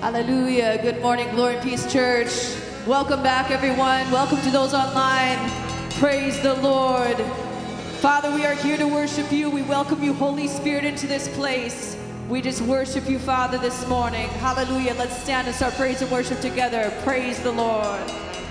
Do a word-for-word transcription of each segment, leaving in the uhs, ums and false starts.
Hallelujah. Good morning, Glory and Peace Church. Welcome back, everyone. Welcome to those online. Praise the Lord. Father, we are here to worship you. We welcome you, Holy Spirit, into this place. We just worship you, Father, this morning. Hallelujah. Let's stand and start praise and worship together. Praise the Lord.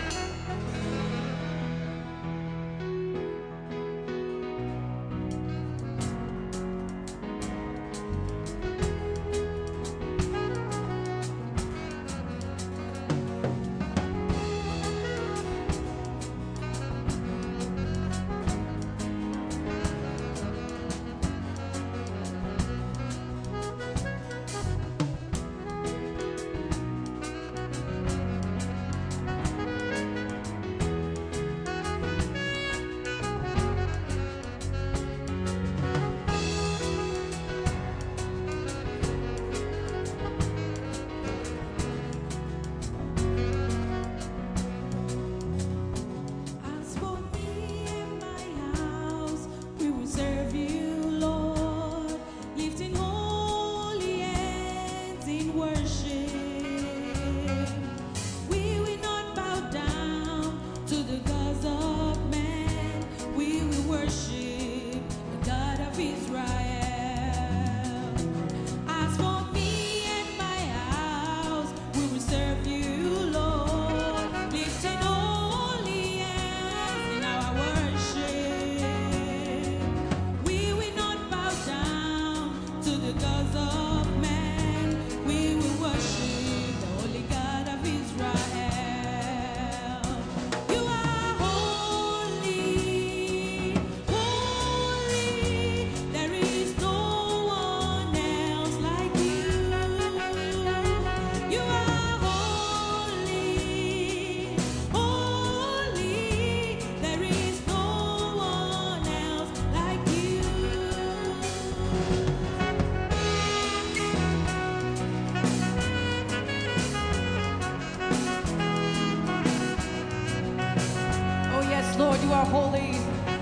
Lord, you are holy.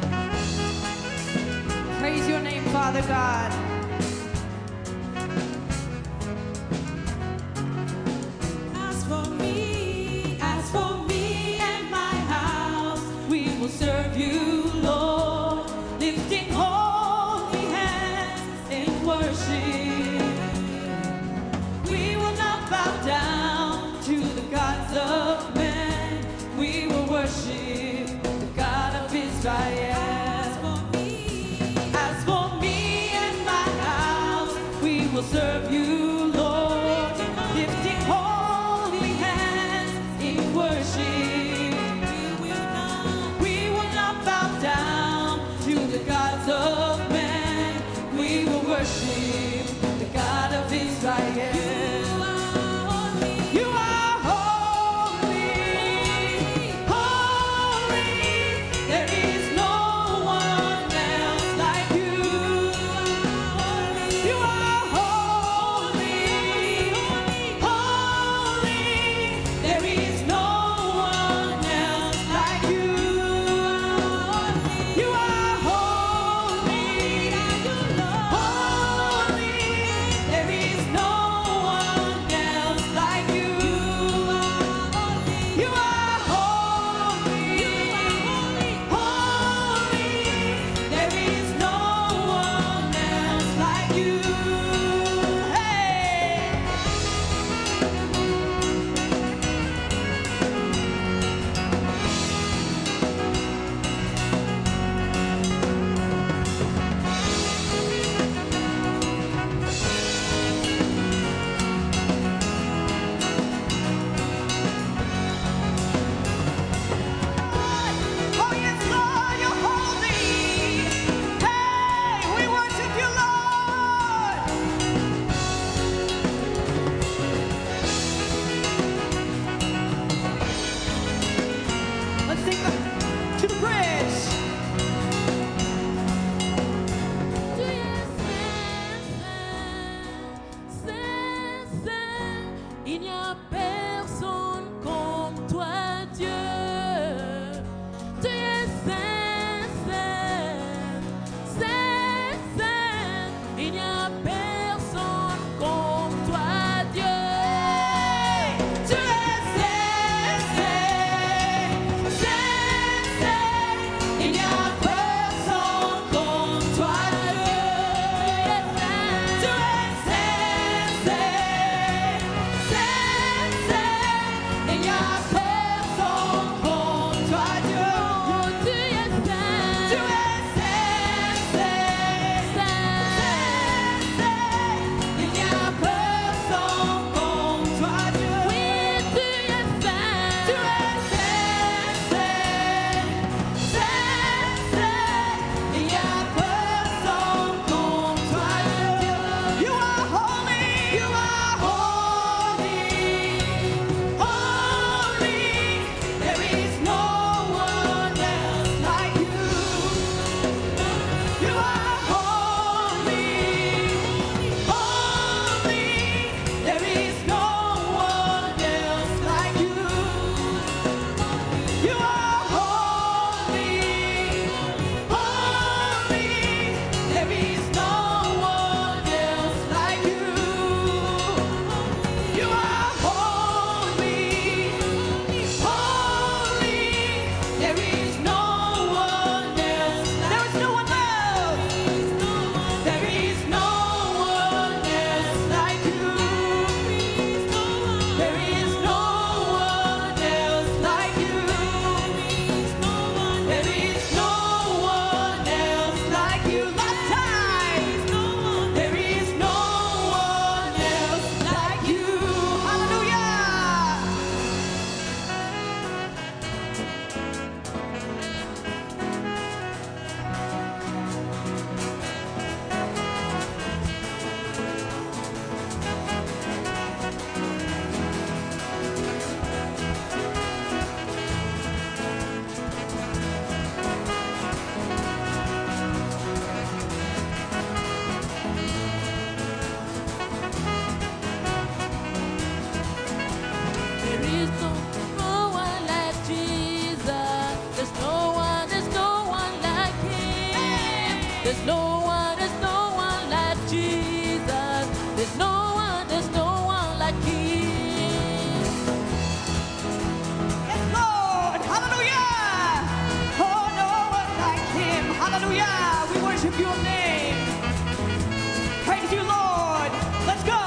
Praise your name, Father God. As for me, as for me and my house, we will serve you, Lord, lifting holy hands in worship. We will not bow down to the gods of men. We will worship Israel. As for me, as for me and my There's no one, there's no one like Jesus. There's no one, there's no one like Him. Yes, Lord. Hallelujah. Oh, no one like Him. Hallelujah. We worship your name. Praise you, Lord. Let's go.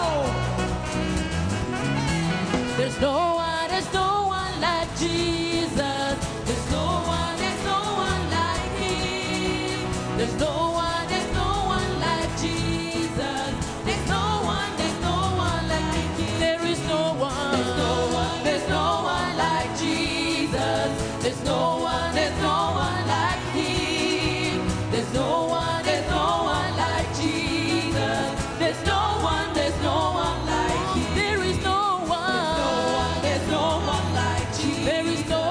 There's no one, there's no one like Jesus. There's no one, there's no one like Him. There's no one, there's no one like Jesus. There's no one, there's no one like Him. There is no one. There's no one, there's no one like Jesus. There's no one, there's no one like Him. There's no one, there's no one like Jesus. There's no one, there's no one like Him. There is no one. There's no one like Jesus. There is no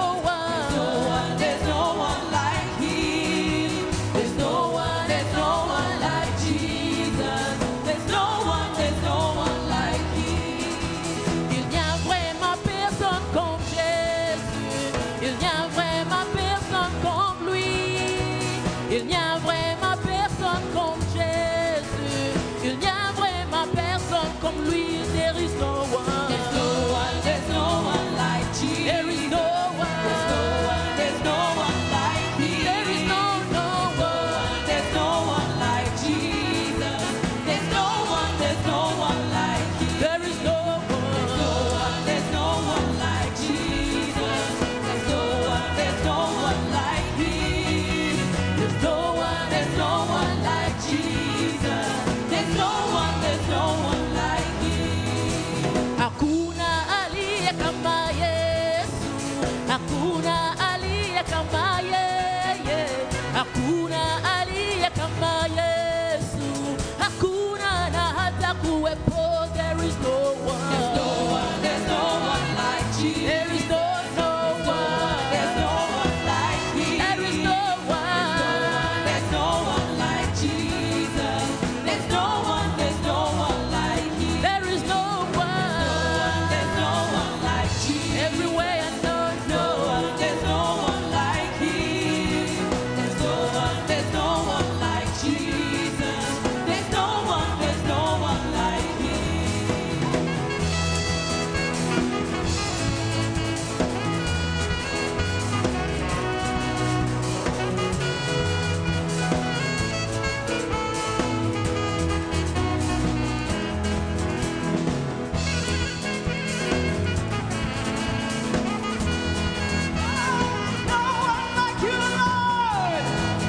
one. There's no one like Him. There's no one. There's no one like Jesus. There's no one. There's no one like Him. Il n'y a vraiment personne comme Jésus. Il n'y a vraiment personne comme lui. Il n'y a vraiment personne comme Jésus. Il n'y a vraiment personne comme lui. There is no one. There's no one. There's no one like Jesus. There is no one. There's no one. There's no one like Him. There is no no one. There's no one like Jesus. There's no one. There's no one like Him. There is no one. There's no one. There's no one like Jesus. There's no one. There's no one like Him. There's no one. There's no one like Jesus. There's no one. There's no one like Him. Hakuna aliye kama Yesu. Hakuna aliye kama yeye. Hakuna aliye kama Yesu. Hakuna na hata kuwepo. There is no one. There's no one. There's no one like Jesus. There is no no one. There's no one like Him. There is no one. There's no one like Jesus. There's no one. There's no one like Him. There is no one. There's no one like Jesus. Everywhere I know, no one. There's no one like Him. There's no one. There's no one like Jesus. There's no one. There's no one like Him. No one like you, Lord.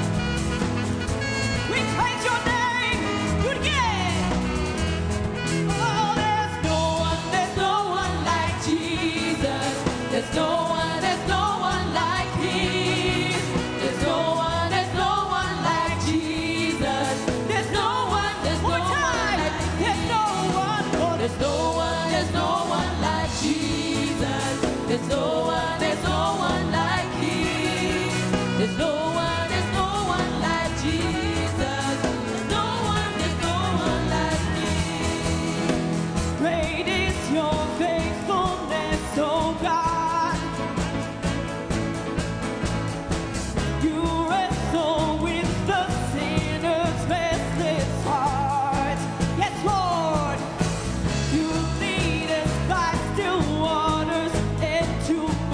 We praise your name. Do it again. Oh, there's no one. There's no one like Jesus. There's no one, there's no one like Him. There's no one, there's no one like Jesus. There's no one, there's One no more one time. like There's no one. Oh, There's no one, there's no one like Jesus. There's no one, there's no one like Him. There's no one, there's no one like Jesus. There's no one, there's no one like Him. Great is your faithfulness, oh God. You wrestle with the sinner's restless heart. Yes, Lord. You lead us by still waters into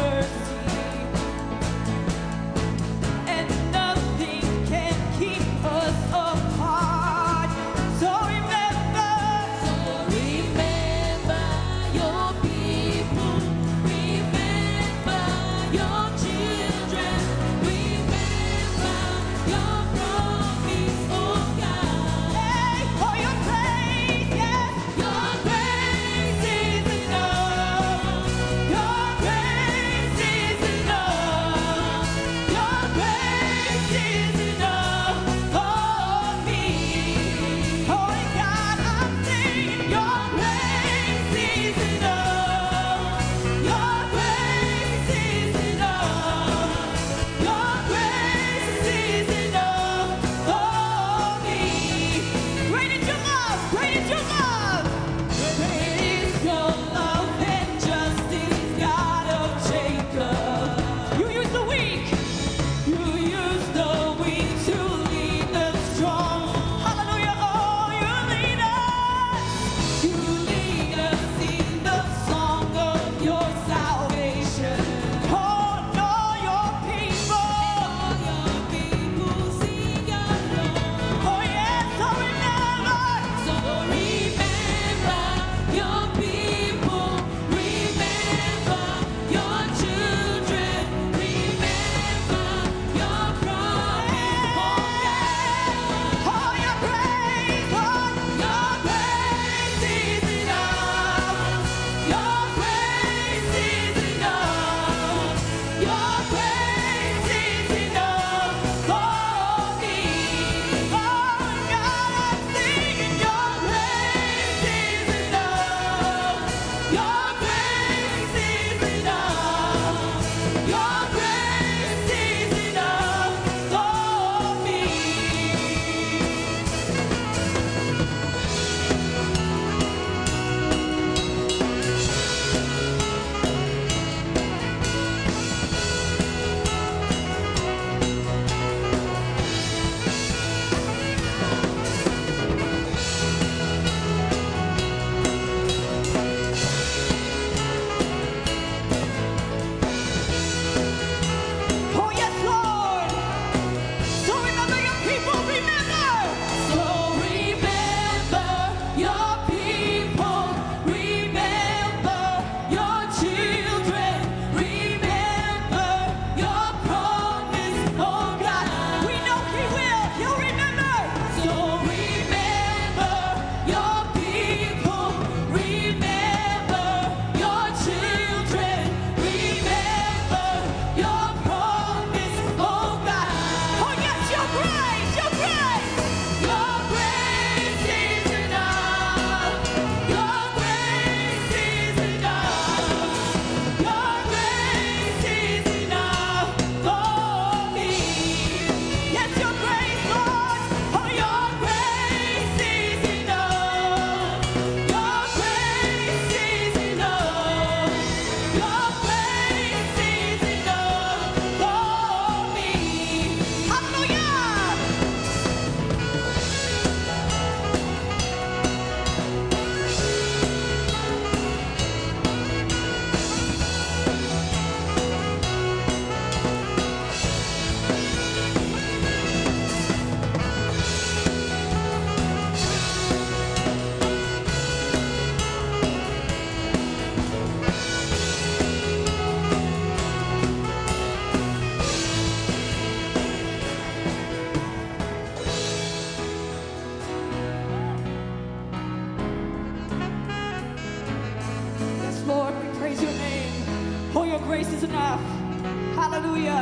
enough. Hallelujah.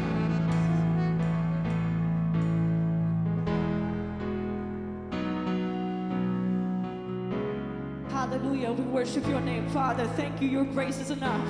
Hallelujah. We worship your name, Father. Thank you. Your grace is enough.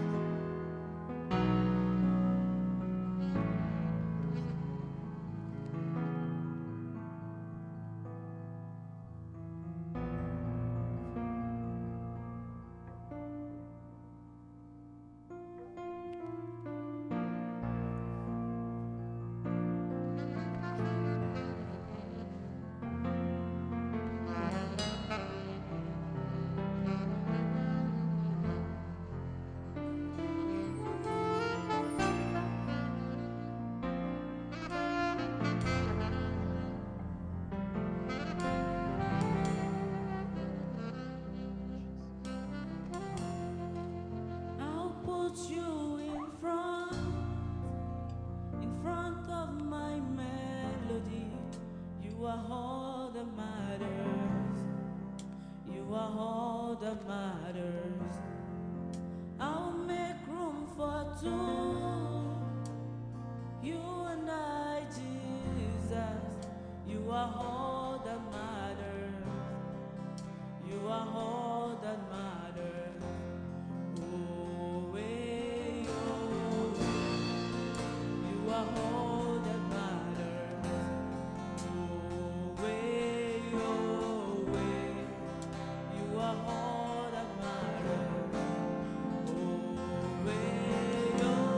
I'll put you in front, in front of my melody. You are all that matters. You are all that matters. I'll make room for two. You and I, Jesus. You are all that matters. You are all that matters. Oh, way, oh, you are all that matters. Oh, way, oh, way, you are all that matters. Oh, way, oh,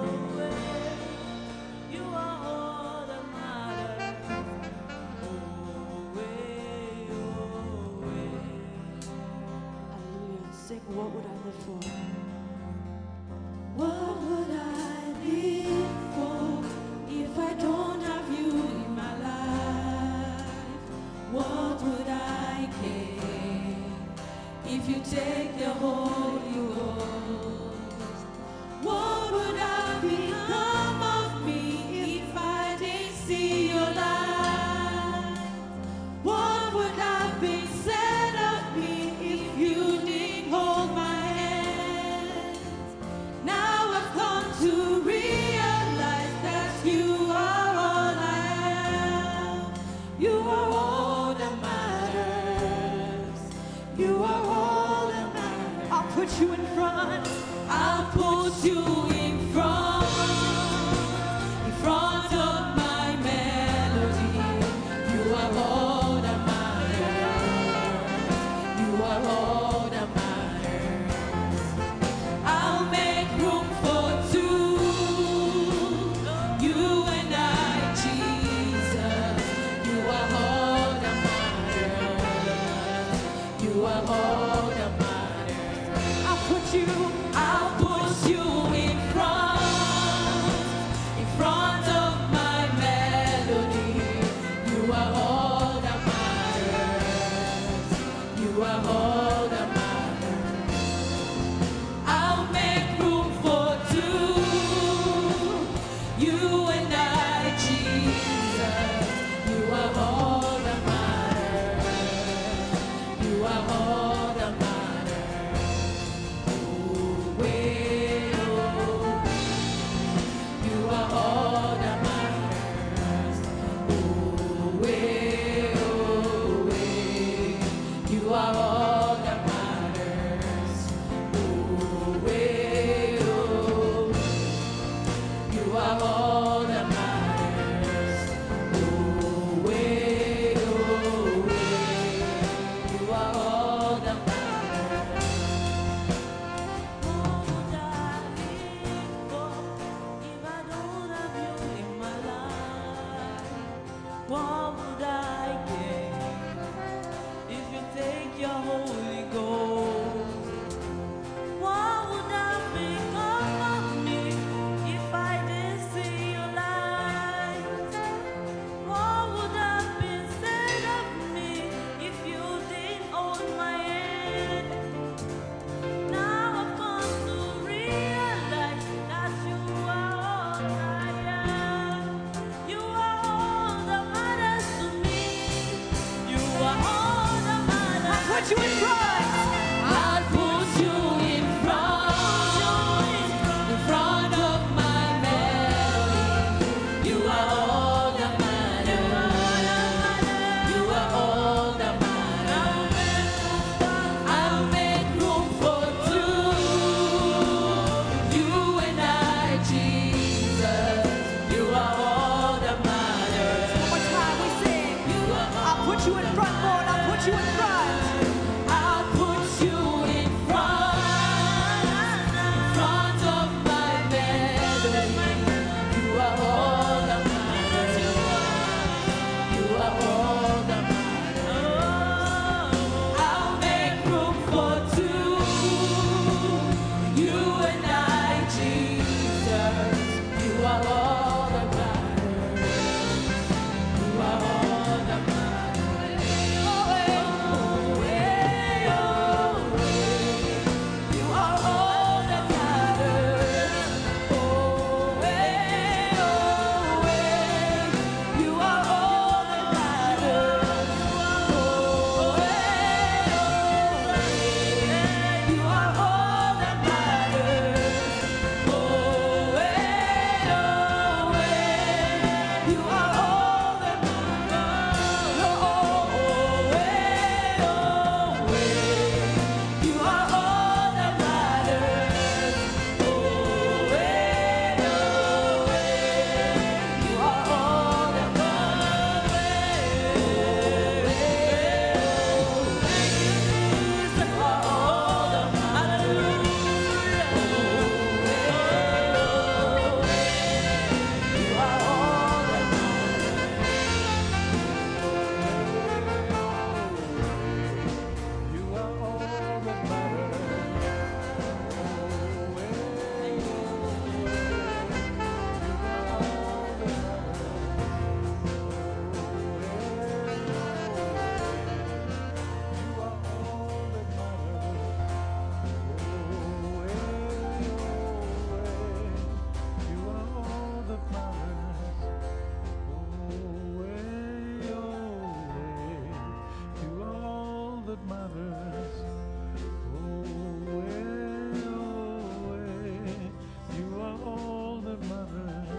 matters. Oh, eh, oh, eh, you are all that matters.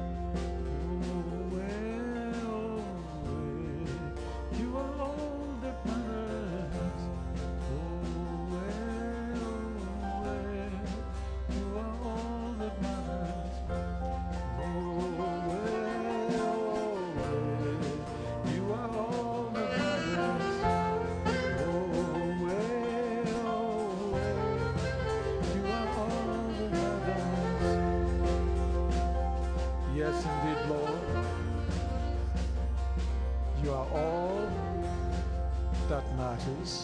Oh, eh, oh, eh, you are all that matters. Oh, eh, oh, eh, you are all that matters. Oh, eh, oh, eh, you are all that matters. Oh, eh, oh, eh, you are all that matters. Yes, indeed, Lord. You are all that matters.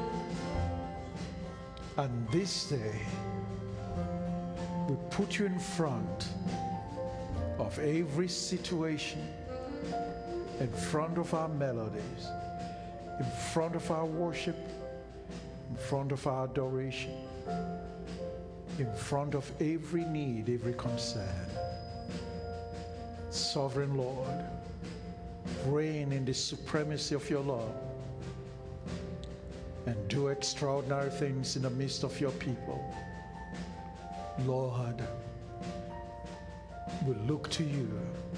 And this day, we put you in front of every situation, in front of our melodies, in front of our worship, in front of our adoration, in front of every need, every concern. Sovereign Lord, reign in the supremacy of your love and do extraordinary things in the midst of your people. Lord, we look to you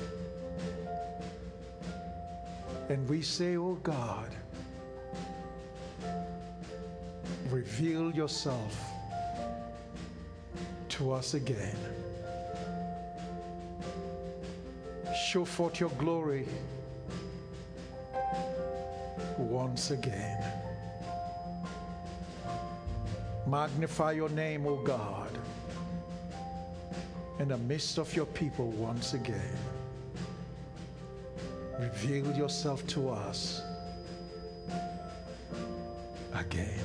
and we say, oh God, reveal yourself to us again. Show forth your glory once again. Magnify your name, O God, in the midst of your people once again. Reveal yourself to us again.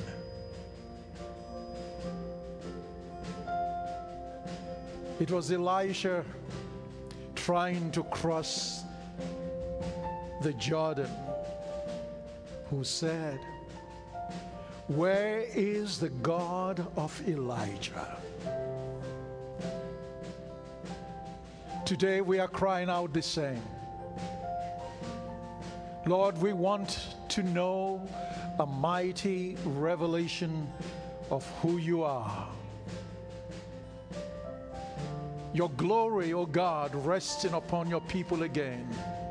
It was Elisha trying to cross the Jordan who said, where is the God of Elijah? Today we are crying out the same. Lord, we want to know a mighty revelation of who you are. Your glory, O God, resting upon your people again.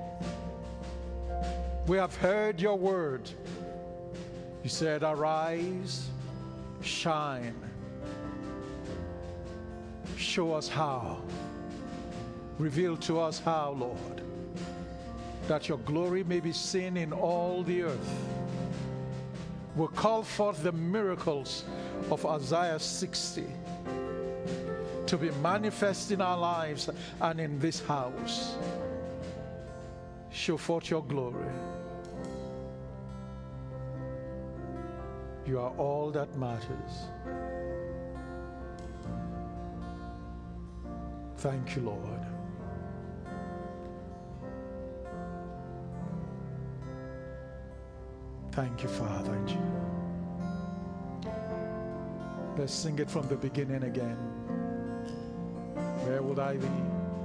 We have heard your word. You said, arise, shine. Show us how. Reveal to us how, Lord, that your glory may be seen in all the earth. We'll call forth the miracles of Isaiah sixty to be manifest in our lives and in this house. Show forth your glory. You are all that matters. Thank you, Lord. Thank you, Father. Let's sing it from the beginning again. Where would I be?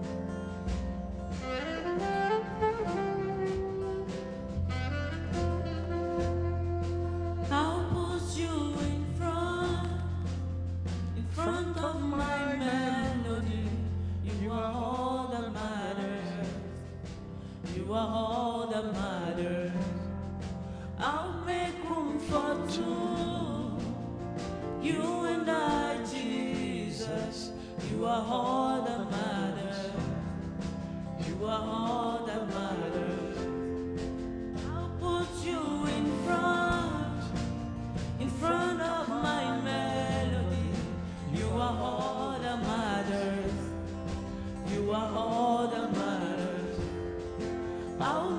I'll put you in front, in front of my melody. You are all that matters. You are all that matters. I'll make room for two. You and I, Jesus. You are all that matters. You are all that matters. I'll put you in front, in front of my melody. You are all that matters. You are all that matters. I'll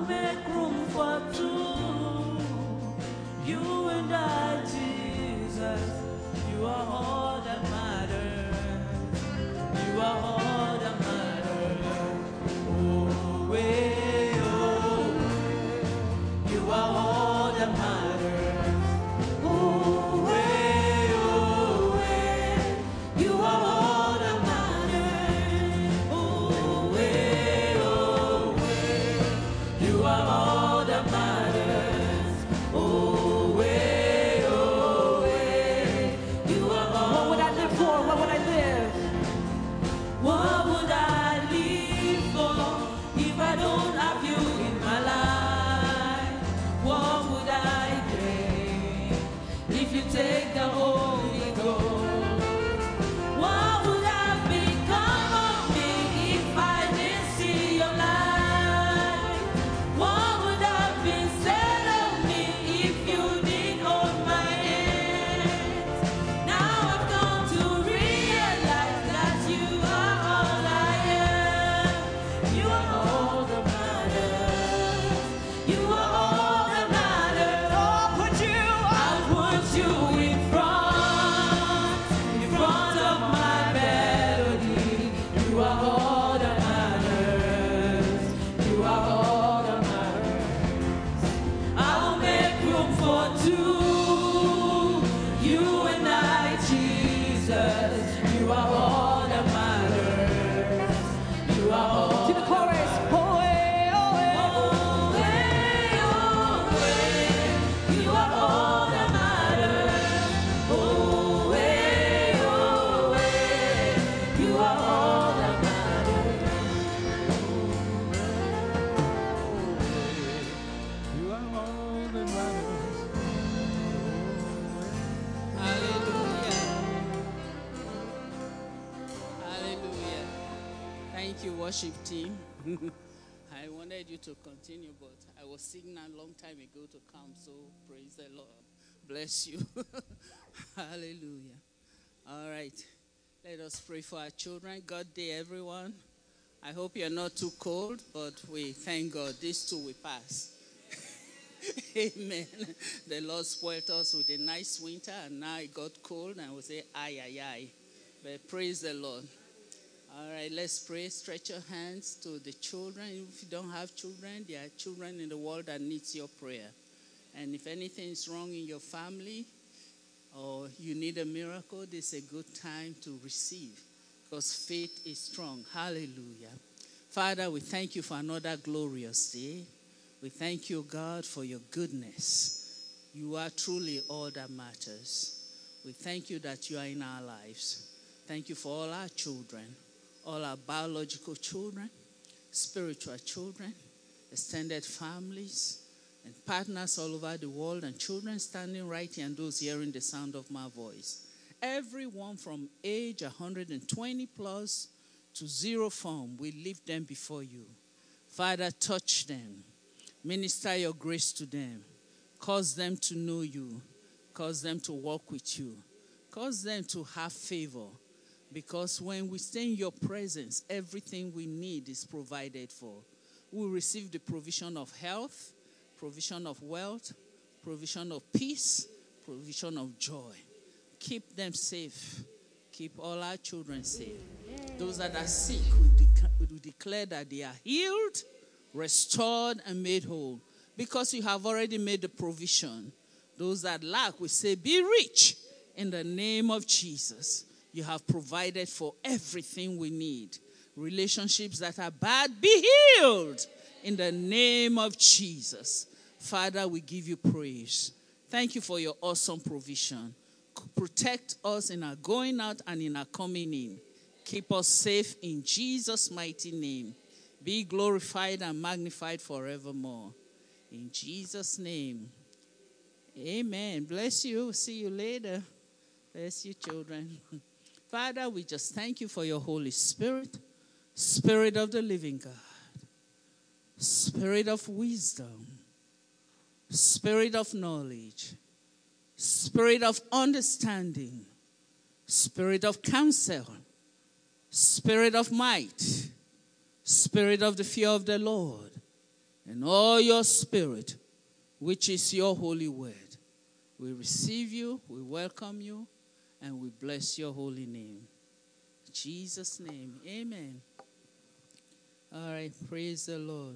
What would I live for if I don't have you in my life? What would I gain if you take the Holy Ghost? What would have become of me if I didn't see your light? What would have been said of me if you didn't hold my hand? Now I've come to realize that you are all I am. You are all that matters. You are all that matters. I'll put you, I'll put you in front, in front of my melody. You are all that matters. You are all that matters. I'll make room for two, you and I, Jesus. You are all that matters. You are all to the chorus. Oh, eh, oh, eh. Oh, way, oh, way, you are all that matters. Oh, way, oh, way, you are all that You are all that matters. Hallelujah. Hallelujah. Thank you, worship team. I wanted you to continue, but I was signaled a long time ago to come, so praise the Lord. Bless you. Hallelujah. All right. Let us pray for our children. God day, everyone. I hope you're not too cold, but we thank God. This too will pass. Amen. The Lord spoiled us with a nice winter, and now it got cold, and we say, aye, aye, aye. But praise the Lord. All right, let's pray. Stretch your hands to the children. If you don't have children, there are children in the world that needs your prayer. And if anything is wrong in your family or you need a miracle, this is a good time to receive because faith is strong. Hallelujah. Father, we thank you for another glorious day. We thank you, God, for your goodness. You are truly all that matters. We thank you that you are in our lives. Thank you for all our children, all our biological children, spiritual children, extended families, and partners all over the world, and children standing right here and those hearing the sound of my voice. Everyone from age one hundred twenty plus to zero form, we lift them before you. Father, touch them. Minister your grace to them. Cause them to know you. Cause them to walk with you. Cause them to have favor. Because when we stay in your presence, everything we need is provided for. We receive the provision of health, provision of wealth, provision of peace, provision of joy. Keep them safe. Keep all our children safe. Those that are sick, we, dec- we declare that they are healed, restored, and made whole. Because you have already made the provision. Those that lack, we say, be rich in the name of Jesus. You have provided for everything we need. Relationships that are bad, be healed in the name of Jesus. Father, we give you praise. Thank you for your awesome provision. Protect us in our going out and in our coming in. Keep us safe in Jesus' mighty name. Be glorified and magnified forevermore. In Jesus' name. Amen. Bless you. See you later. Bless you, children. Father, we just thank you for your Holy Spirit, Spirit of the living God, Spirit of wisdom, Spirit of knowledge, Spirit of understanding, Spirit of counsel, Spirit of might, Spirit of the fear of the Lord, and all your Spirit, which is your holy word. We receive you, we welcome you, and we bless your holy name. In Jesus' name, amen. All right, praise the Lord.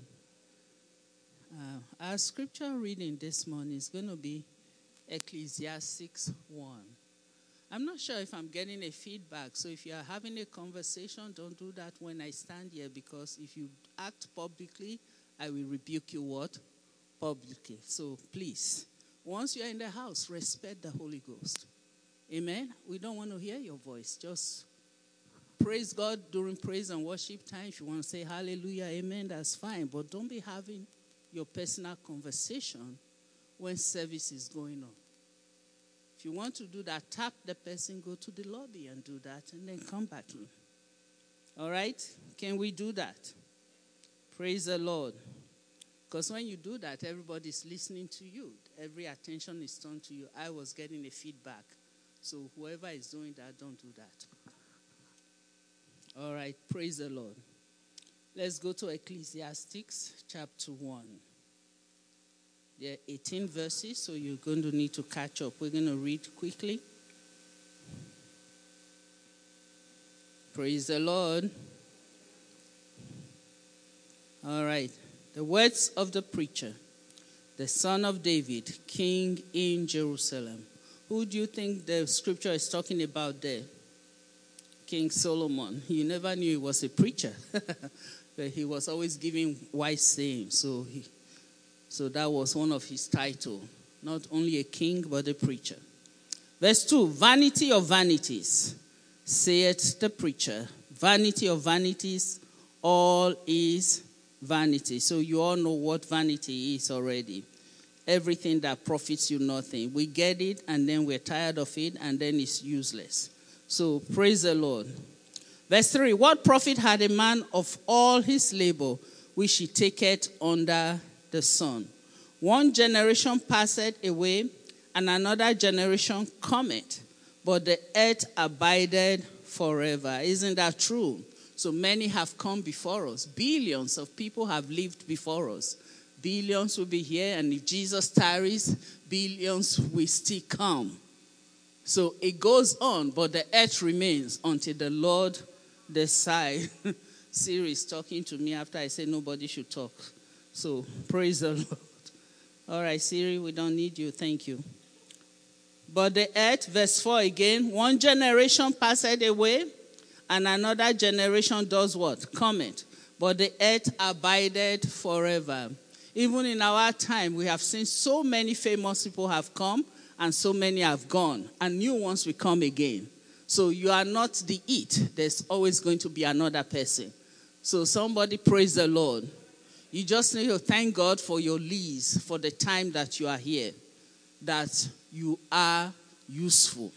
Uh, our scripture reading this morning is going to be Ecclesiastes one. I'm not sure if I'm getting a feedback, so if you are having a conversation, don't do that when I stand here, because if you act publicly, I will rebuke you what? Publicly. So please, once you're in the house, respect the Holy Ghost. Amen? We don't want to hear your voice. Just praise God during praise and worship time. If you want to say hallelujah, amen, that's fine. But don't be having your personal conversation when service is going on. If you want to do that, tap the person, go to the lobby and do that, and then come back in. All right? Can we do that? Praise the Lord. Because when you do that, everybody's listening to you. Every attention is turned to you. I was getting a feedback. So whoever is doing that, don't do that. All right, praise the Lord. Let's go to Ecclesiastes chapter one. There are eighteen verses, so you're going to need to catch up. We're going to read quickly. Praise the Lord. All right. The words of the preacher, the son of David, king in Jerusalem. Who do you think the scripture is talking about there? King Solomon. You never knew he was a preacher. But he was always giving wise sayings. So, he, so that was one of his titles. Not only a king, but a preacher. Verse two, vanity of vanities, saith the preacher. Vanity of vanities, all is vanity. So you all know what vanity is already. Everything that profits you nothing. We get it and then we're tired of it and then it's useless. So praise the Lord. Verse three, what profit had a man of all his labor which he taketh under the sun? One generation passeth away and another generation cometh, but the earth abideth forever. Isn't that true? So many have come before us. Billions of people have lived before us. Billions will be here, and if Jesus tarries, billions will still come. So it goes on, but the earth remains until the Lord decides. Siri is talking to me after I said nobody should talk. So praise the Lord. All right, Siri, we don't need you. Thank you. But the earth, verse four again, one generation passed away, and another generation does what? Cometh. But the earth abided forever. Even in our time, we have seen so many famous people have come and so many have gone. And new ones will come again. So you are not the it. There's always going to be another person. So somebody praise the Lord. You just need to thank God for your lease, for the time that you are here. That you are useful.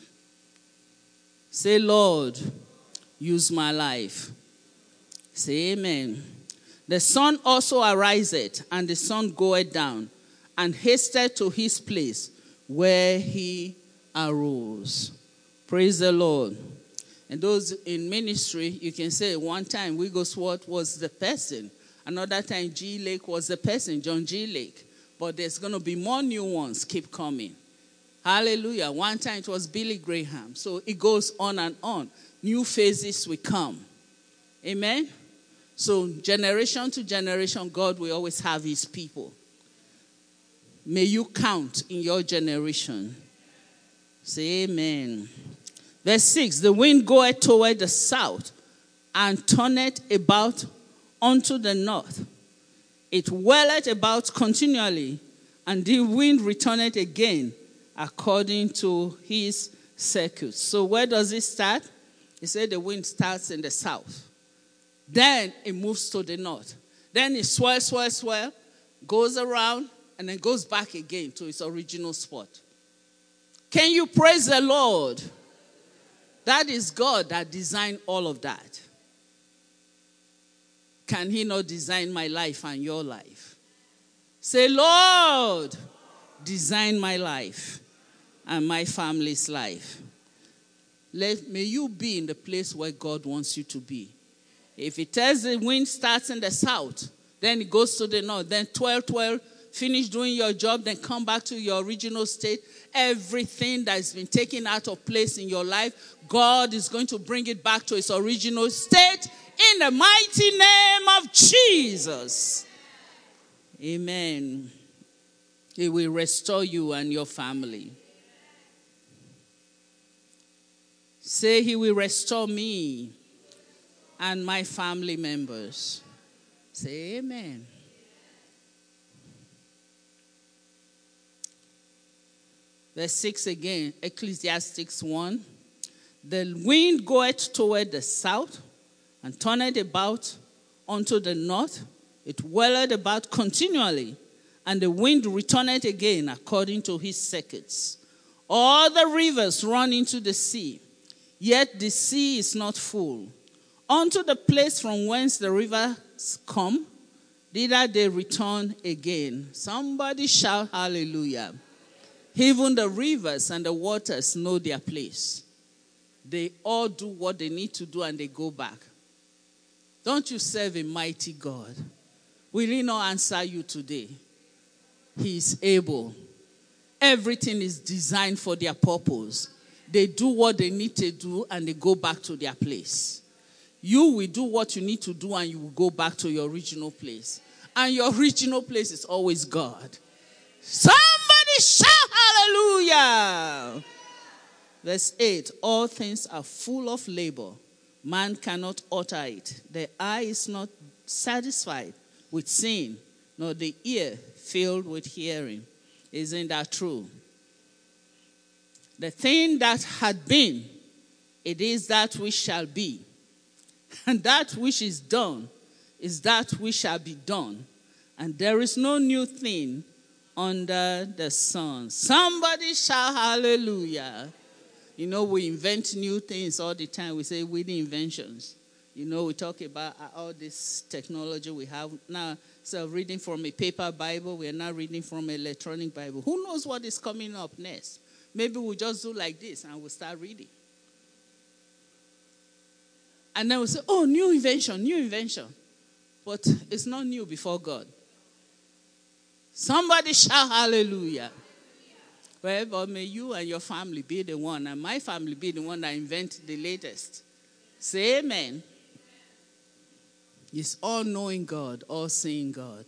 Say, Lord, use my life. Say amen. The sun also ariseth, and the sun goeth down, and hasteth to his place where he arose. Praise the Lord. And those in ministry, you can say one time Wigglesworth was the person. Another time G. Lake was the person, John G. Lake. But there's going to be more new ones keep coming. Hallelujah. One time it was Billy Graham. So it goes on and on. New phases will come. Amen. So generation to generation, God will always have his people. May you count in your generation. Say amen. Verse six, the wind goeth toward the south and turneth about unto the north. It whirleth about continually, and the wind returneth again according to his circuit. So where does it start? He said the wind starts in the south. Then it moves to the north. Then it swirls, swirls, swirls, goes around, and then goes back again to its original spot. Can you praise the Lord? That is God that designed all of that. Can he not design my life and your life? Say, Lord, design my life and my family's life. Let, may you be in the place where God wants you to be. If it tells the wind starts in the south, then it goes to the north, then twelve twelve, finish doing your job, then come back to your original state. Everything that has been taken out of place in your life, God is going to bring it back to its original state in the mighty name of Jesus. Amen. He will restore you and your family. Say, he will restore me and my family members. Say amen. Verse six again, Ecclesiastes one. The wind goeth toward the south, and turneth about unto the north. It whirleth about continually, and the wind returneth again according to his circuits. All the rivers run into the sea, yet the sea is not full. Unto the place from whence the rivers come, thither they return again. Somebody shout hallelujah. Even the rivers and the waters know their place. They all do what they need to do and they go back. Don't you serve a mighty God? Will he not answer you today? He is able. Everything is designed for their purpose. They do what they need to do and they go back to their place. You will do what you need to do and you will go back to your original place. And your original place is always God. Somebody shout hallelujah. Verse eight, all things are full of labor. Man cannot utter it. The eye is not satisfied with seeing, nor the ear filled with hearing. Isn't that true? The thing that had been, it is that which shall be. And that which is done is that which shall be done. And there is no new thing under the sun. Somebody shout hallelujah. You know, we invent new things all the time. We say with the inventions. You know, we talk about all this technology we have now. So reading from a paper Bible, we are now reading from an electronic Bible. Who knows what is coming up next? Maybe we'll just do like this and we'll start reading. And then we'll say, oh, new invention, new invention. But it's not new before God. Somebody shout hallelujah. Well, but may you and your family be the one, and my family be the one that invent the latest. Say amen. It's all-knowing God, all-seeing God.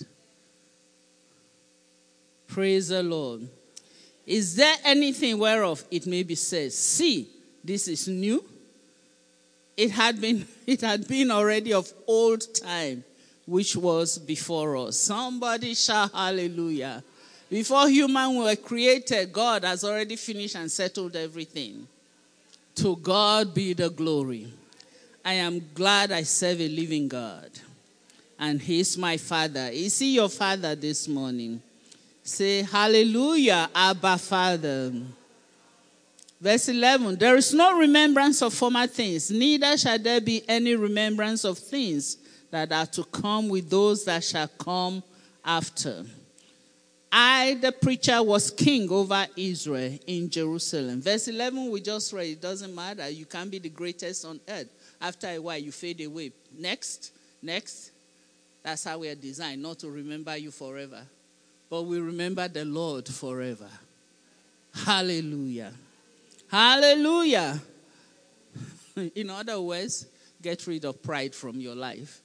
Praise the Lord. Is there anything whereof it may be said, see, this is new? It had been, it had been already of old time, which was before us. Somebody shout hallelujah. Before humans were created, God has already finished and settled everything. To God be the glory. I am glad I serve a living God. And he's my Father. Is he your Father this morning? Say hallelujah, Abba Father. Verse eleven, there is no remembrance of former things, neither shall there be any remembrance of things that are to come with those that shall come after. I, the preacher, was king over Israel in Jerusalem. Verse eleven, we just read. It doesn't matter. You can't be the greatest on earth. After a while, you fade away. Next, next. That's how we are designed, not to remember you forever. But we remember the Lord forever. Hallelujah. Hallelujah. In other words, get rid of pride from your life.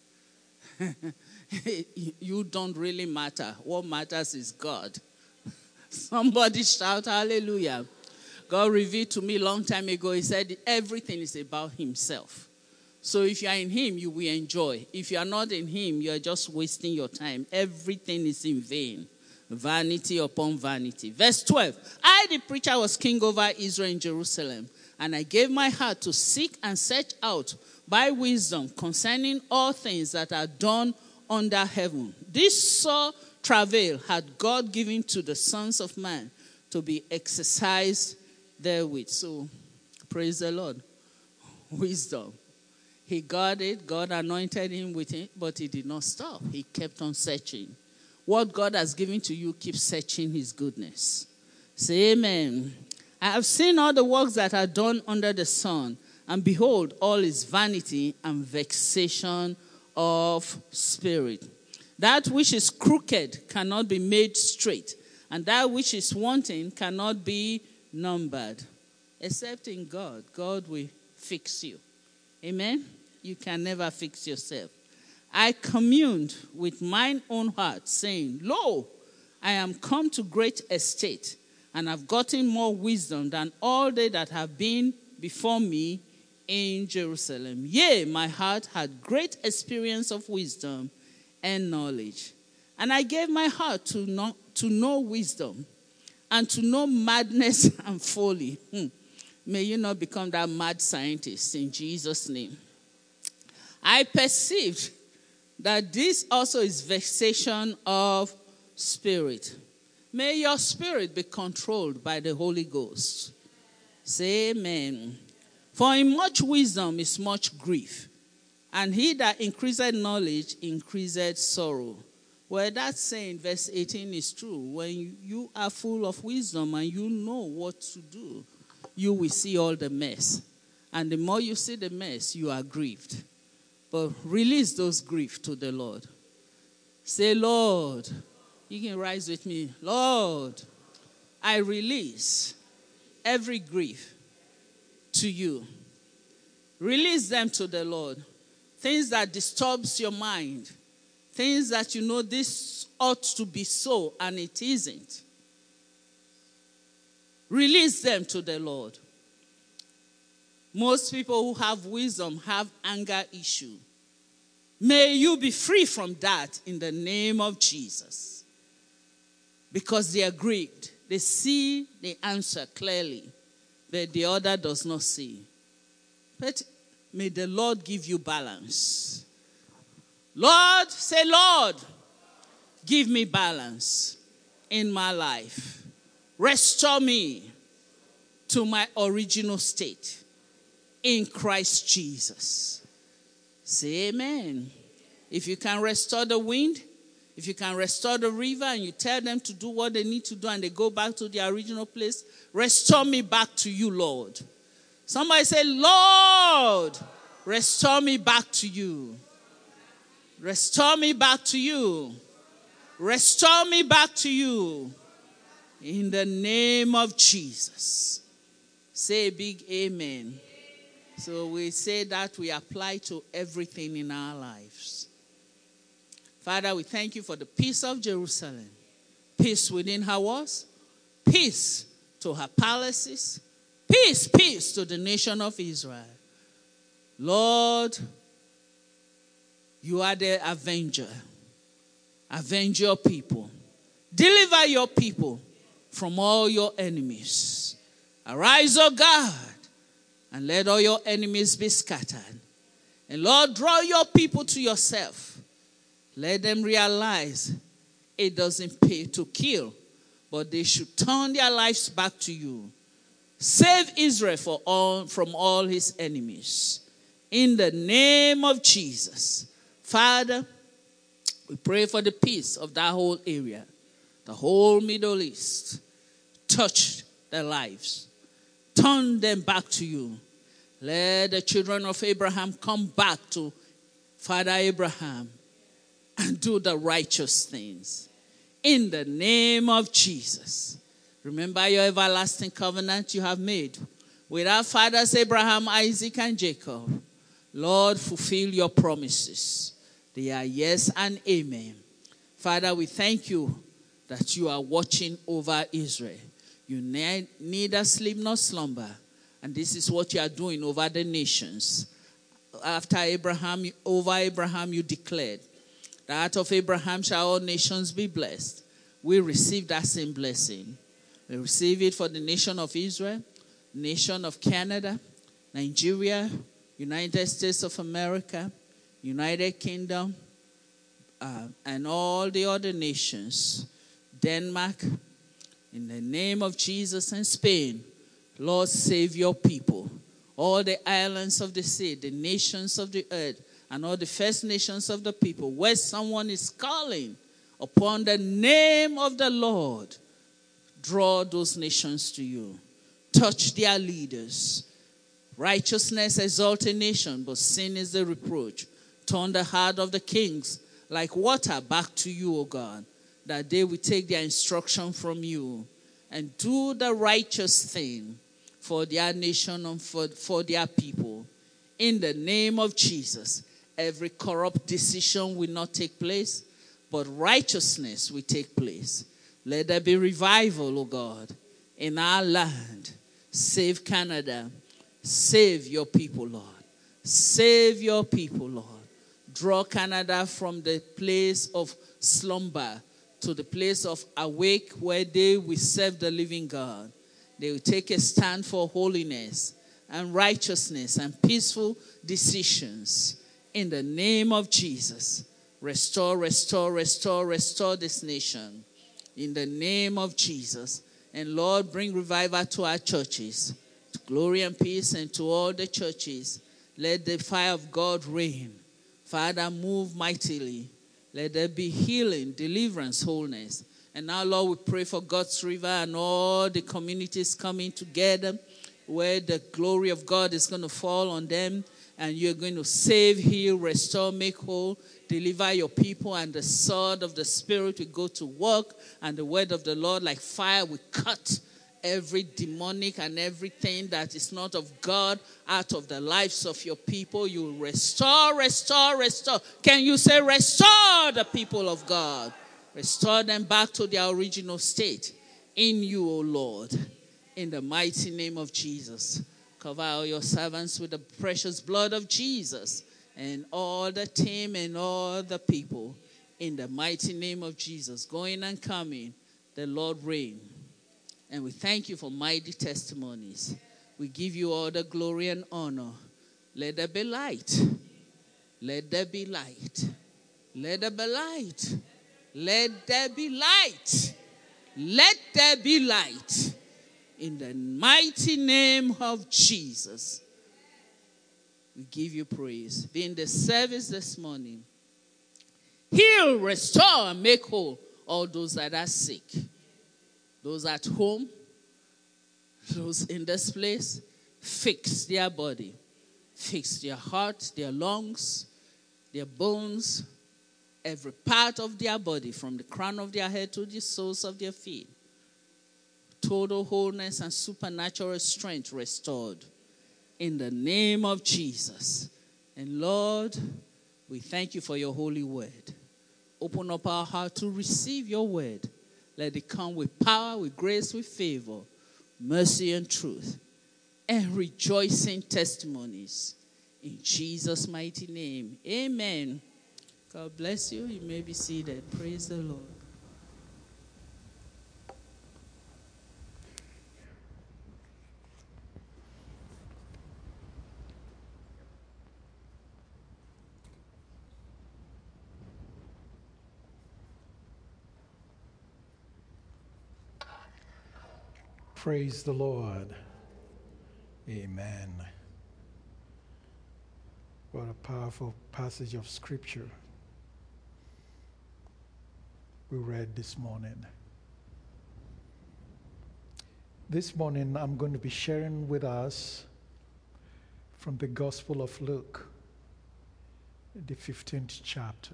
You don't really matter. What matters is God. Somebody shout hallelujah. God revealed to me a long time ago, he said everything is about himself. So if you are in him, you will enjoy. If you are not in him, you are just wasting your time. Everything is in vain. Vanity upon vanity. Verse twelve. I, the preacher, was king over Israel in Jerusalem, and I gave my heart to seek and search out by wisdom concerning all things that are done under heaven. This sore travail had God given to the sons of man to be exercised therewith. So, praise the Lord. Wisdom. He got it. God anointed him with it, but he did not stop. He kept on searching. What God has given to you, keep searching his goodness. Say amen. I have seen all the works that are done under the sun, and behold, all is vanity and vexation of spirit. That which is crooked cannot be made straight, and that which is wanting cannot be numbered. Except in God, God will fix you. Amen? You can never fix yourself. I communed with mine own heart, saying, Lo, I am come to great estate, and have gotten more wisdom than all they that have been before me in Jerusalem. Yea, my heart had great experience of wisdom and knowledge. And I gave my heart to know, to know wisdom, and to know madness and folly. Hmm. May you not become that mad scientist in Jesus' name. I perceived that this also is vexation of spirit. May your spirit be controlled by the Holy Ghost. Say amen. For in much wisdom is much grief, and he that increaseth knowledge increaseth sorrow. Well, that saying, verse eighteen, is true. When you are full of wisdom and you know what to do, you will see all the mess. And the more you see the mess, you are grieved. But release those griefs to the Lord. Say, Lord, you can rise with me. Lord, I release every grief to you. Release them to the Lord. Things that disturbs your mind. Things that you know this ought to be so and it isn't. Release them to the Lord. Most people who have wisdom have anger issue. May you be free from that in the name of Jesus. Because they are grieved. They see the answer clearly, but the other does not see. But may the Lord give you balance. Lord, say, Lord, give me balance in my life. Restore me to my original state in Christ Jesus. Say amen. If you can restore the wind, if you can restore the river and you tell them to do what they need to do and they go back to their original place, restore me back to you, Lord. Somebody say, Lord, restore me back to you. Restore me back to you. Restore me back to you. In the name of Jesus. Say a big amen. So we say that we apply to everything in our lives. Father, we thank you for the peace of Jerusalem. Peace within her walls. Peace to her palaces. Peace, peace to the nation of Israel. Lord, you are the avenger. Avenge your people. Deliver your people from all your enemies. Arise, O God, and let all your enemies be scattered. And Lord, draw your people to yourself. Let them realize it doesn't pay to kill, but they should turn their lives back to you. Save Israel for all, from all his enemies. In the name of Jesus. Father, we pray for the peace of that whole area, the whole Middle East. Touch their lives. Turn them back to you. Let the children of Abraham come back to Father Abraham and do the righteous things. In the name of Jesus. Remember your everlasting covenant you have made with our fathers Abraham, Isaac, and Jacob. Lord, fulfill your promises. They are yes and amen. Father, we thank you that you are watching over Israel. You need neither sleep nor slumber. And this is what you are doing over the nations. After Abraham, over Abraham, you declared, that out of Abraham shall all nations be blessed. We receive that same blessing. We receive it for the nation of Israel, nation of Canada, Nigeria, United States of America, United Kingdom, uh, and all the other nations. Denmark, in the name of Jesus, and Spain. Lord, save your people. All the islands of the sea, the nations of the earth, and all the first nations of the people, where someone is calling upon the name of the Lord, draw those nations to you. Touch their leaders. Righteousness exalts a nation, but sin is the reproach. Turn the heart of the kings like water back to you, O God, that they will take their instruction from you and do the righteous thing for their nation and for, for their people. In the name of Jesus, every corrupt decision will not take place, but righteousness will take place. Let there be revival, O God, in our land. Save Canada. Save your people, Lord. Save your people, Lord. Draw Canada from the place of slumber to the place of awake where they will serve the living God. They will take a stand for holiness and righteousness and peaceful decisions. In the name of Jesus, restore, restore, restore, restore this nation. In the name of Jesus. And Lord, bring revival to our churches, to glory and peace, and to all the churches. Let the fire of God reign. Father, move mightily. Let there be healing, deliverance, wholeness. And now, Lord, we pray for God's River and all the communities coming together where the glory of God is going to fall on them. And you're going to save, heal, restore, make whole, deliver your people. And the sword of the Spirit will go to work. And the word of the Lord, like fire, will cut every demonic and everything that is not of God out of the lives of your people. You will restore, restore, restore. Can you say restore the people of God? Restore them back to their original state in you, O Lord, in the mighty name of Jesus. Cover all your servants with the precious blood of Jesus and all the team and all the people in the mighty name of Jesus. Going and coming, the Lord reign. And we thank you for mighty testimonies. We give you all the glory and honor. Let there be light. Let there be light. Let there be light. Let there be light. Let there be light. In the mighty name of Jesus, we give you praise. Be in the service this morning. Heal, restore, and make whole all those that are sick. Those at home, those in this place, fix their body. Fix their heart, their lungs, their bones, every part of their body, from the crown of their head to the soles of their feet. Total wholeness and supernatural strength restored in the name of Jesus. And Lord, we thank you for your holy word. Open up our heart to receive your word. Let it come with power, with grace, with favor, mercy and truth, and rejoicing testimonies. In Jesus' mighty name, amen. God bless you. You may be seated. Praise the Lord. Praise the Lord. Amen. What a powerful passage of Scripture we read this morning. This morning I'm going to be sharing with us from the Gospel of Luke, the fifteenth chapter.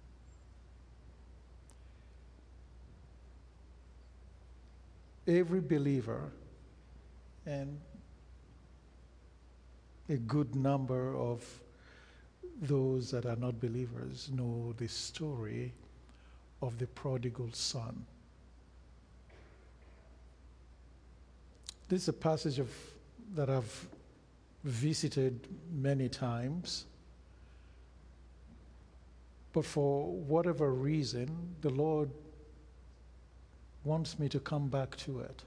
Every believer and a good number of those that are not believers know the story of the prodigal son. This is a passage of, that I've visited many times, but for whatever reason, the Lord wants me to come back to it.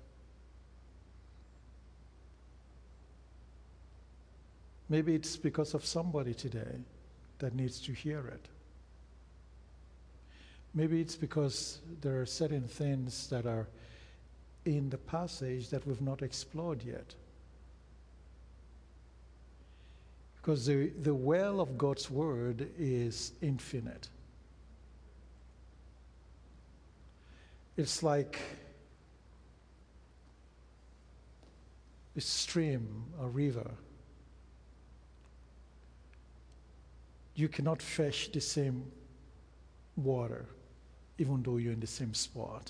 Maybe it's because of somebody today that needs to hear it. Maybe it's because there are certain things that are in the passage that we've not explored yet. Because the, the well of God's word is infinite. It's like a stream, a river. You cannot fetch the same water, even though you're in the same spot.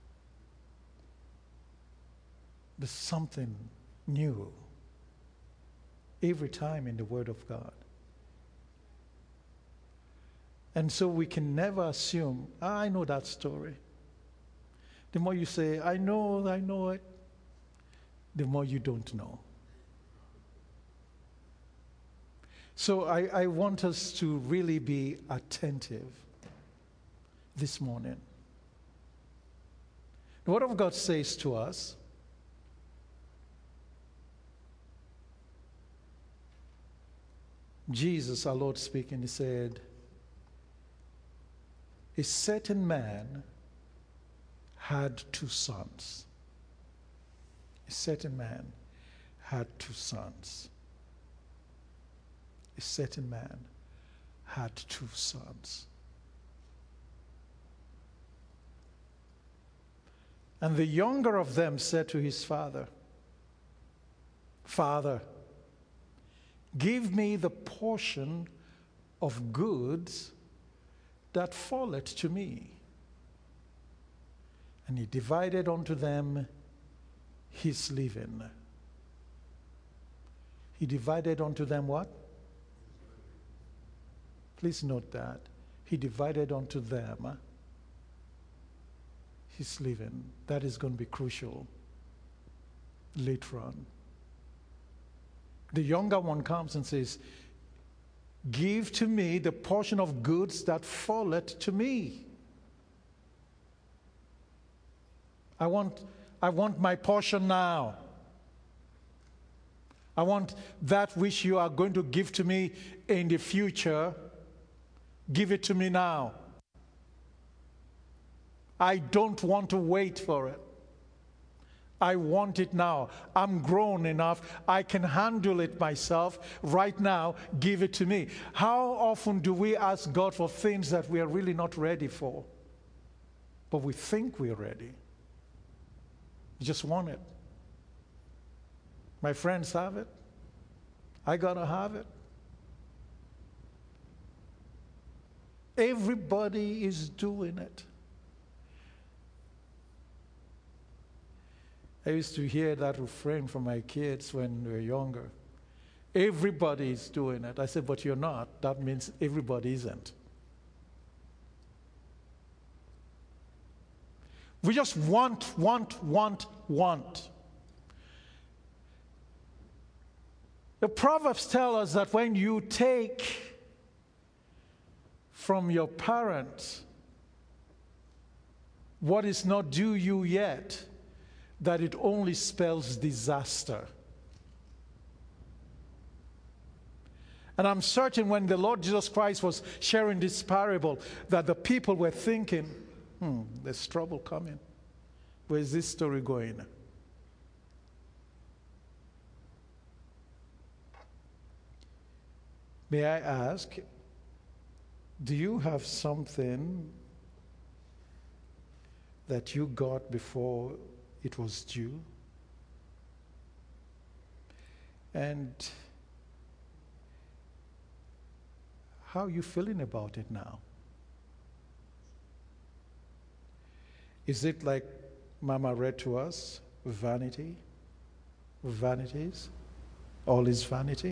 There's something new every time in the Word of God. And so we can never assume, ah, I know that story. The more you say, I know, I know it, the more you don't know. So I, I want us to really be attentive this morning. The Word of God says to us Jesus, our Lord speaking, he said, a certain man had two sons. A certain man had two sons. A certain man had two sons. And the younger of them said to his father, Father, give me the portion of goods that falleth to me. And he divided unto them his living. He divided unto them what? Please note that. He divided unto them his living. That is going to be crucial later on. The younger one comes and says, give to me the portion of goods that falleth to me. I want, I want my portion now. I want that which you are going to give to me in the future. Give it to me now. I don't want to wait for it. I want it now. I'm grown enough. I can handle it myself. Right now, give it to me. How often do we ask God for things that we are really not ready for? But we think we're ready. You just want it. My friends have it. I gotta have it. Everybody is doing it. I used to hear that refrain from my kids when they were younger. Everybody is doing it. I said, but you're not. That means everybody isn't. We just want, want, want, want. The Proverbs tell us that when you take from your parents what is not due you yet, that it only spells disaster. And I'm certain when the Lord Jesus Christ was sharing this parable that the people were thinking, hmm, there's trouble coming. Where's this story going? May I ask, do you have something that you got before it was due? And how are you feeling about it now? Is it like Mama read to us, vanity? Vanities? All is vanity?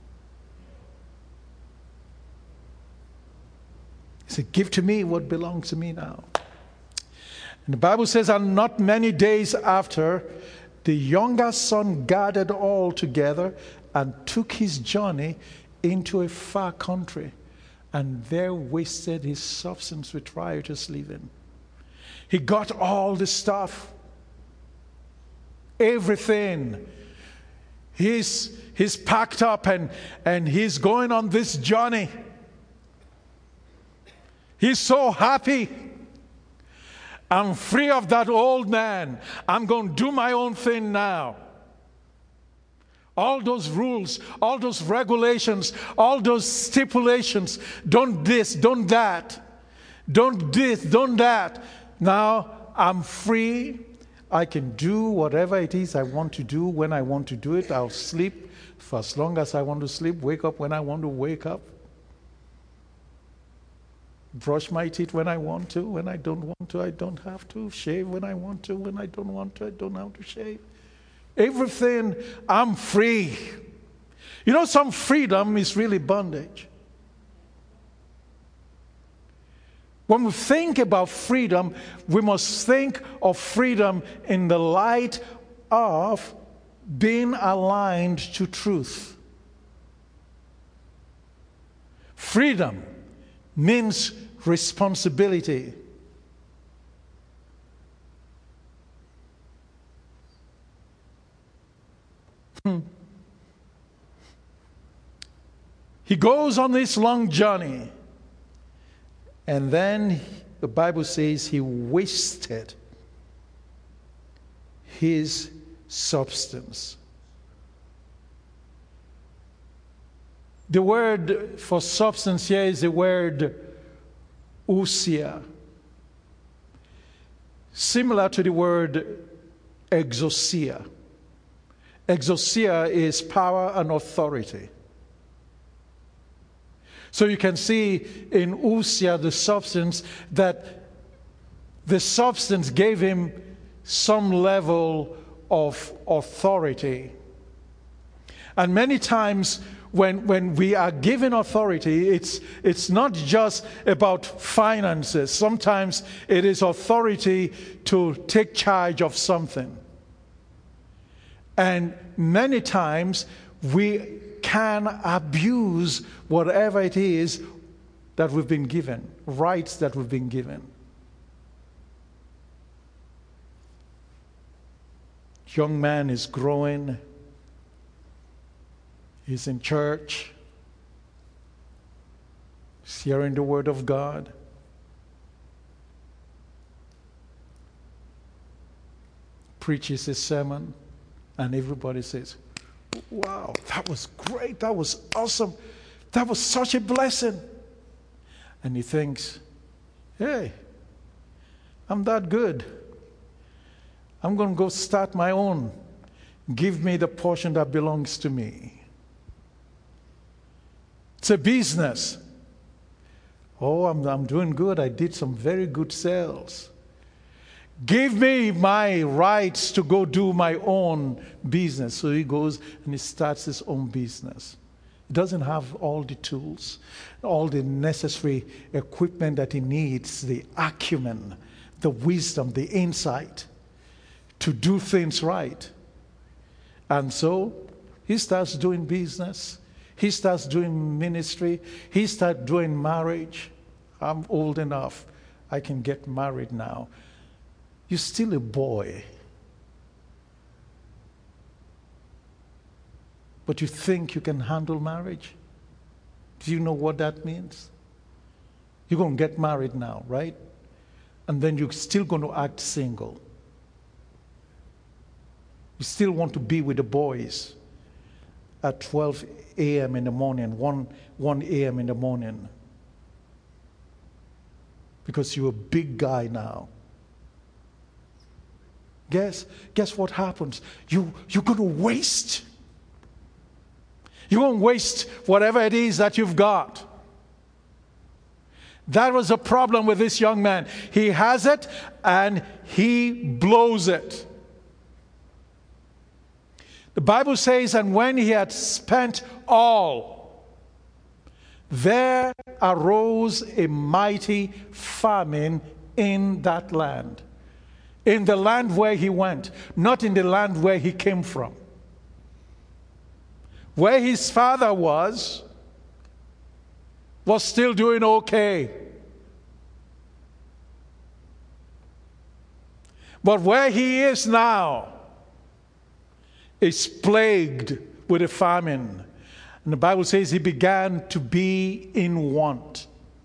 He said, give to me what belongs to me now. And the Bible says, and not many days after, the younger son gathered all together and took his journey into a far country, and there wasted his substance with riotous living. He got all the stuff, everything. He's, he's packed up and, and he's going on this journey. He's so happy. I'm free of that old man. I'm going to do my own thing now. All those rules, all those regulations, all those stipulations, don't this, don't that, don't this, don't that. Now I'm free. I can do whatever it is I want to do when I want to do it. I'll sleep for as long as I want to sleep, wake up when I want to wake up. Brush my teeth when I want to. When I don't want to, I don't have to. Shave when I want to. When I don't want to, I don't have to shave. Everything, I'm free. You know, some freedom is really bondage. When we think about freedom, we must think of freedom in the light of being aligned to truth. Freedom means responsibility. Hmm. He goes on this long journey. And then the Bible says he wasted his substance. The word for substance here is the word ousia, similar to the word exousia. Exousia is power and authority. So you can see in ousia, the substance, that the substance gave him some level of authority. And many times when, when we are given authority, it's, it's not just about finances. Sometimes it is authority to take charge of something. And many times we can abuse whatever it is that we've been given, rights that we've been given. Young man is growing. He's in church. He's hearing the word of God. Preaches his sermon, and everybody says, wow, that was great. That was awesome. That was such a blessing. And he thinks, hey, I'm that good. I'm going to go start my own. Give me the portion that belongs to me. It's a business. Oh, I'm, I'm doing good. I did some very good sales. Give me my rights to go do my own business. So he goes and he starts his own business. He doesn't have all the tools, all the necessary equipment that he needs, the acumen, the wisdom, the insight to do things right. And so he starts doing business. He starts doing ministry. He starts doing marriage. I'm old enough. I can get married now. You're still a boy. But you think you can handle marriage? Do you know what that means? You're going to get married now, right? And then you're still going to act single. You still want to be with the boys at twelve a.m. in the morning, one a.m. in the morning. Because you're a big guy now. Guess, guess what happens? You, you're going to waste. You're going to waste whatever it is that you've got. That was a problem with this young man. He has it and he blows it. The Bible says, and when he had spent all, there arose a mighty famine in that land. In the land where he went, not in the land where he came from. Where his father was, was still doing okay. But where he is now is plagued with a famine. And the Bible says he began to be in want.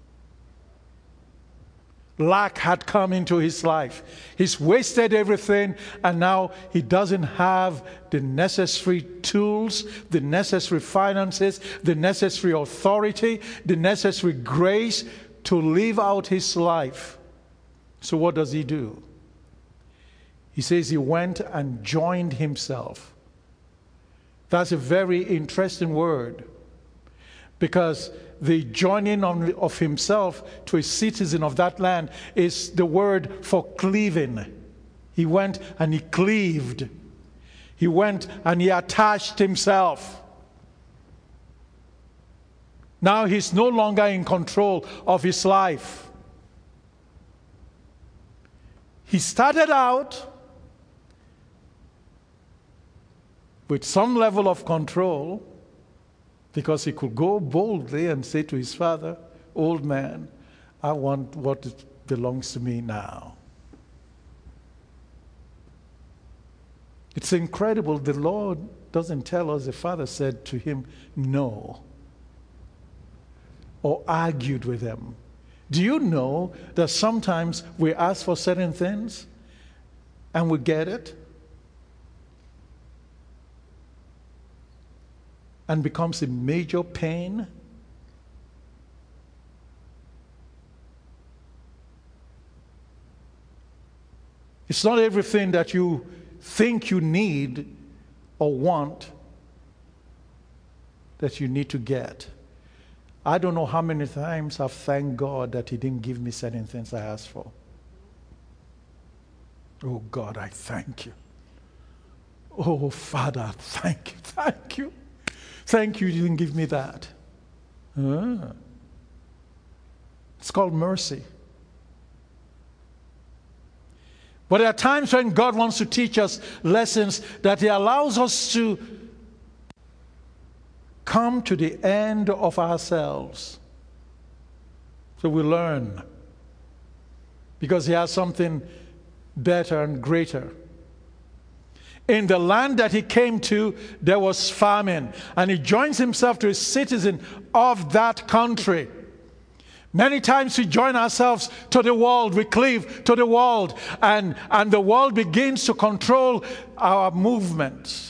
Lack had come into his life. He's wasted everything, and now he doesn't have the necessary tools, the necessary finances, the necessary authority, the necessary grace to live out his life. So what does he do? He says he went and joined himself. That's a very interesting word, because the joining of himself to a citizen of that land is the word for cleaving. He went and he cleaved. He went and he attached himself. Now he's no longer in control of his life. He started out with some level of control, because he could go boldly and say to his father, old man, I want what belongs to me now. It's incredible. The Lord doesn't tell us the father said to him, no. or argued with them. Do you know that sometimes we ask for certain things and we get it? And becomes a major pain? It's not everything that you think you need or want that you need to get. I don't know how many times I've thanked God that He didn't give me certain things I asked for. Oh God, I thank you. Oh Father, thank you, thank you. Thank you, you didn't give me that. Ah. It's called mercy. But there are times when God wants to teach us lessons that He allows us to come to the end of ourselves. So we learn. Because He has something better and greater. In the land that He came to, there was famine. And He joins Himself to a citizen of that country. Many times we join ourselves to the world, we cleave to the world, and, and the world begins to control our movements.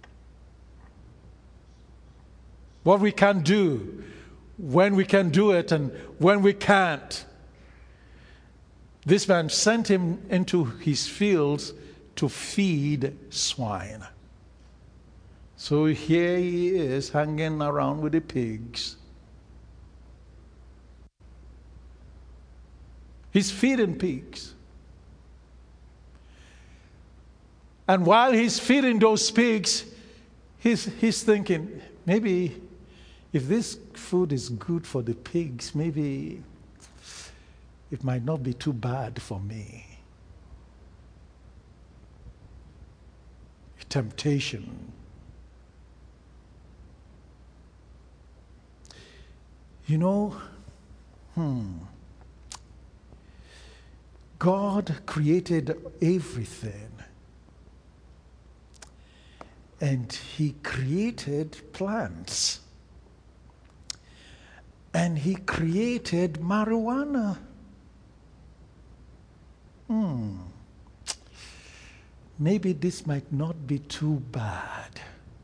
What we can do, when we can do it, and when we can't. This man sent him into his fields to feed swine. So here he is hanging around with the pigs. He's feeding pigs. And while he's feeding those pigs, he's, he's thinking, maybe if this food is good for the pigs, maybe it might not be too bad for me. Temptation. You know, hmm. God created everything. And He created plants. And He created marijuana. Hmm. Maybe this might not be too bad.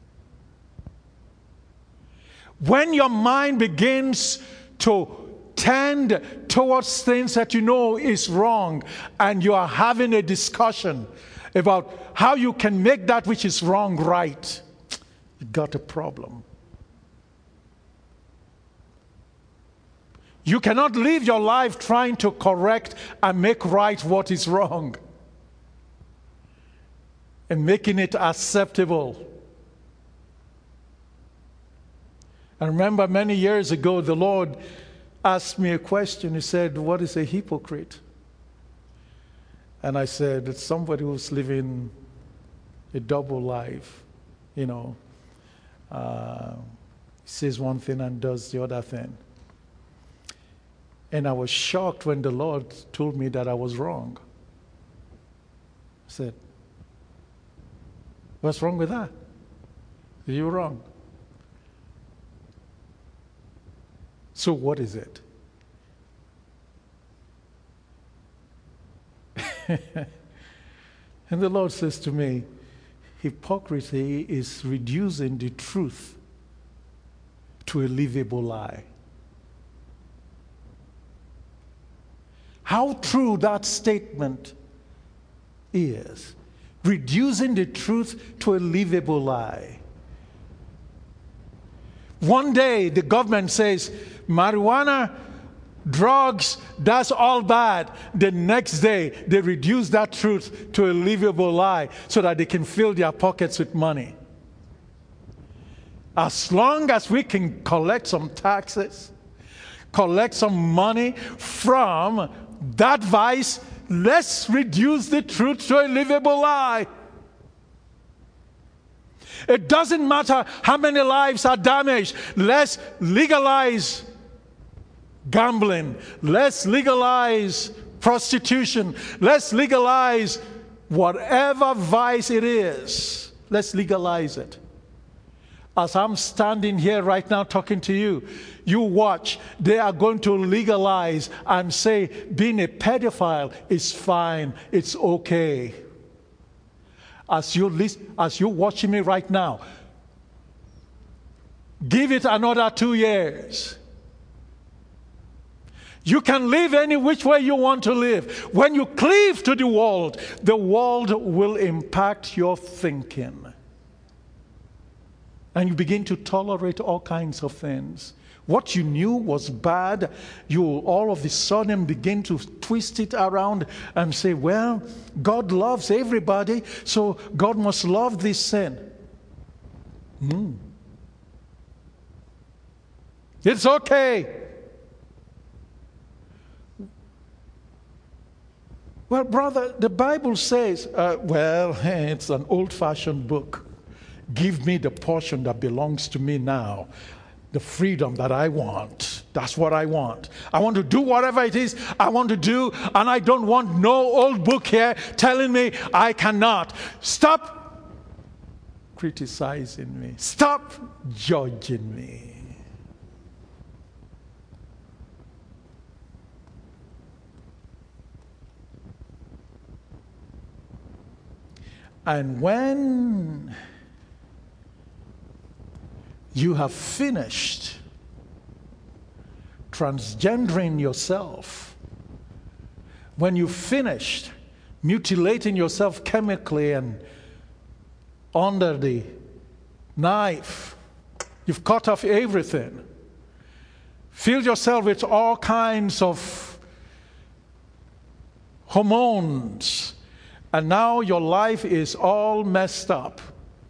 When your mind begins to tend towards things that you know is wrong, and you are having a discussion about how you can make that which is wrong right, you got a problem. You cannot live your life trying to correct and make right what is wrong and making it acceptable. I remember many years ago, the Lord asked me a question. He said, what is a hypocrite? And I said, it's somebody who's living a double life. You know, uh, says one thing and does the other thing. And I was shocked when the Lord told me that I was wrong. I said, what's wrong with that? You're wrong. So what is it? And the Lord says to me, hypocrisy is reducing the truth to a livable lie. How true that statement is. Reducing the truth to a livable lie. One day the government says, marijuana, drugs, that's all bad. The next day they reduce that truth to a livable lie so that they can fill their pockets with money. As long as we can collect some taxes, collect some money from that vice, let's reduce the truth to a livable lie. It doesn't matter how many lives are damaged. Let's legalize gambling. Let's legalize prostitution. Let's legalize whatever vice it is. Let's legalize it. As I'm standing here right now talking to you, you watch, they are going to legalize and say being a pedophile is fine, it's okay. As you listen, as you're watching me right now, give it another two years. You can live any which way you want to live. When you cleave to the world, the world will impact your thinking. And you begin to tolerate all kinds of things. What you knew was bad, you all of a sudden begin to twist it around and say, well, God loves everybody, so God must love this sin. Mm. It's okay. Well, brother, the Bible says, uh, well, it's an old-fashioned book. Give me the portion that belongs to me now. The freedom that I want. That's what I want. I want to do whatever it is I want to do, and I don't want no old book here telling me I cannot. Stop criticizing me. Stop judging me. And when you have finished transgendering yourself, when you've finished mutilating yourself chemically and under the knife, you've cut off everything, filled yourself with all kinds of hormones, and now your life is all messed up.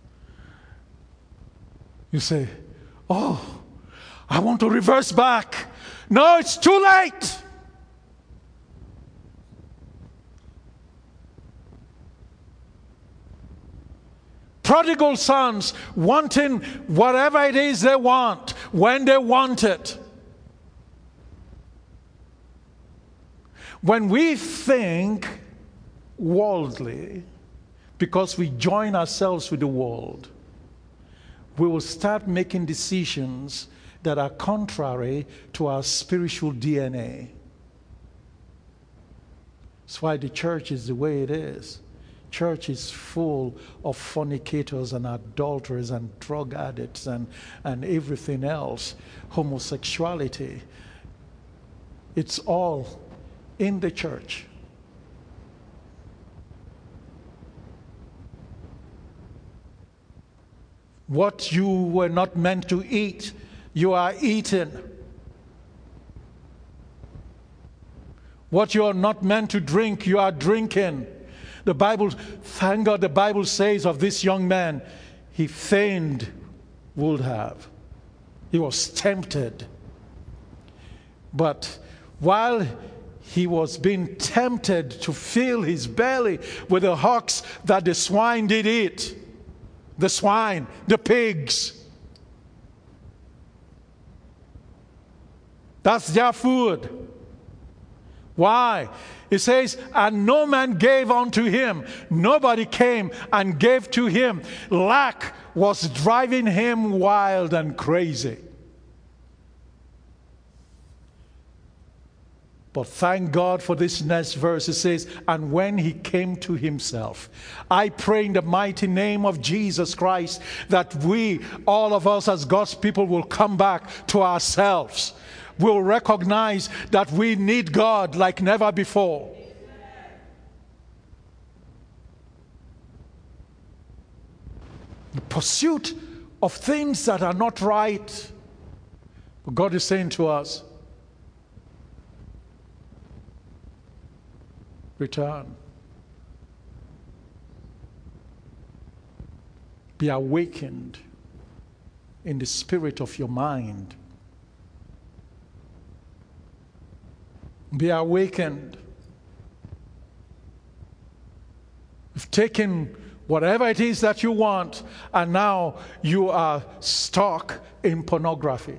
You say, oh, I want to reverse back. No, it's too late. Prodigal sons wanting whatever it is they want, when they want it. When we think worldly, because we join ourselves with the world, we will start making decisions that are contrary to our spiritual D N A. That's why the church is the way it is. Church is full of fornicators and adulterers and drug addicts and, and everything else. Homosexuality. It's all in the church. What you were not meant to eat, you are eating. What you are not meant to drink, you are drinking. The Bible, thank God the Bible says of this young man, he feigned would have. He was tempted. But while he was being tempted to fill his belly with the husks that the swine did eat, the swine, the pigs. That's their food. Why? It says, and no man gave unto him. Nobody came and gave to him. Lack was driving him wild and crazy. But thank God for this next verse. It says, and when he came to himself. I pray in the mighty name of Jesus Christ that we, all of us as God's people, will come back to ourselves. We'll recognize that we need God like never before. The pursuit of things that are not right. But God is saying to us, return. Be awakened in the spirit of your mind. Be awakened. You've taken whatever it is that you want, and now you are stuck in pornography.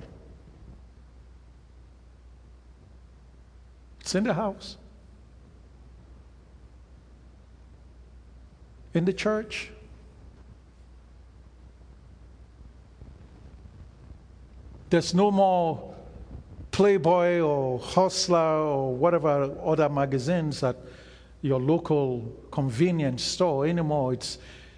It's in the house. In the church. There's no more Playboy or Hustler or whatever other magazines at your local convenience store anymore. It's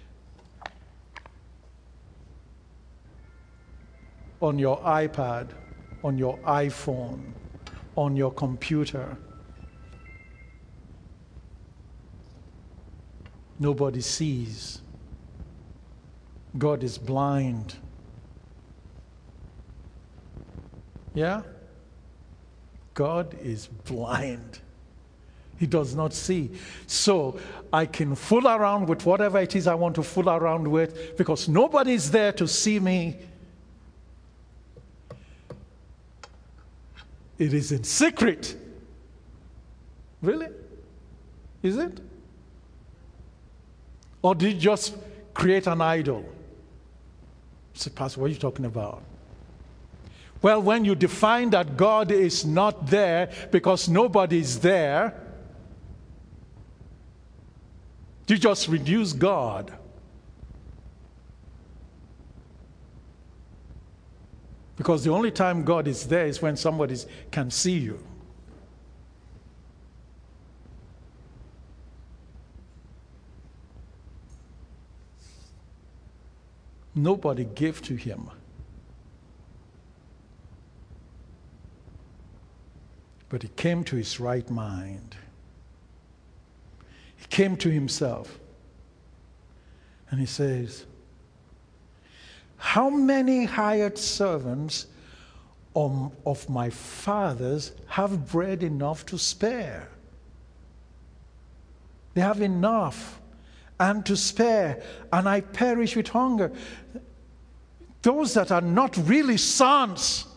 on your iPad, on your iPhone, on your computer. Nobody sees. God is blind. Yeah? God is blind. He does not see. So I can fool around with whatever it is I want to fool around with because nobody is there to see me. It is in secret. Really? Is it? Or did you just create an idol? Say, Pastor, what are you talking about? Well, when you define that God is not there because nobody is there, you just reduce God. Because the only time God is there is when somebody can see you. Nobody gave to him. But he came to his right mind. He came to himself. And he says, how many hired servants of, of my father's have bread enough to spare? They have enough and to spare, and I perish with hunger. Those that are not really sons,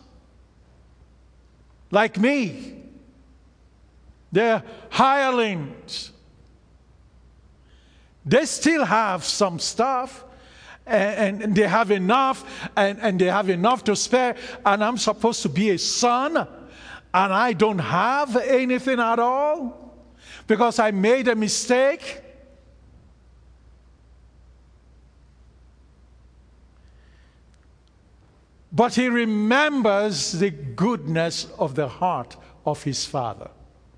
like me, they're hirelings. They still have some stuff, and, and they have enough, and, and they have enough to spare, and I'm supposed to be a son, and I don't have anything at all because I made a mistake. But he remembers the goodness of the heart of his father.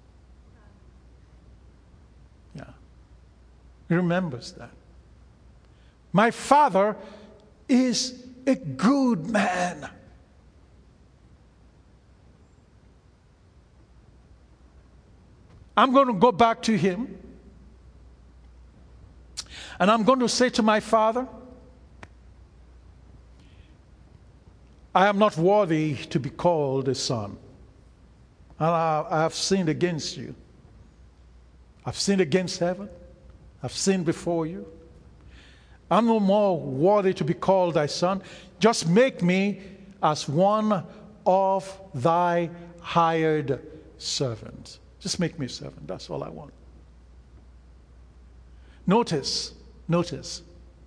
Yeah. He remembers that. My father is a good man. I'm going to go back to him. And I'm going to say to my father, I am not worthy to be called a son. And I, I have sinned against you. I've sinned against heaven. I've sinned before you. I'm no more worthy to be called thy son. Just make me as one of thy hired servants. Just make me a servant. That's all I want. Notice, notice.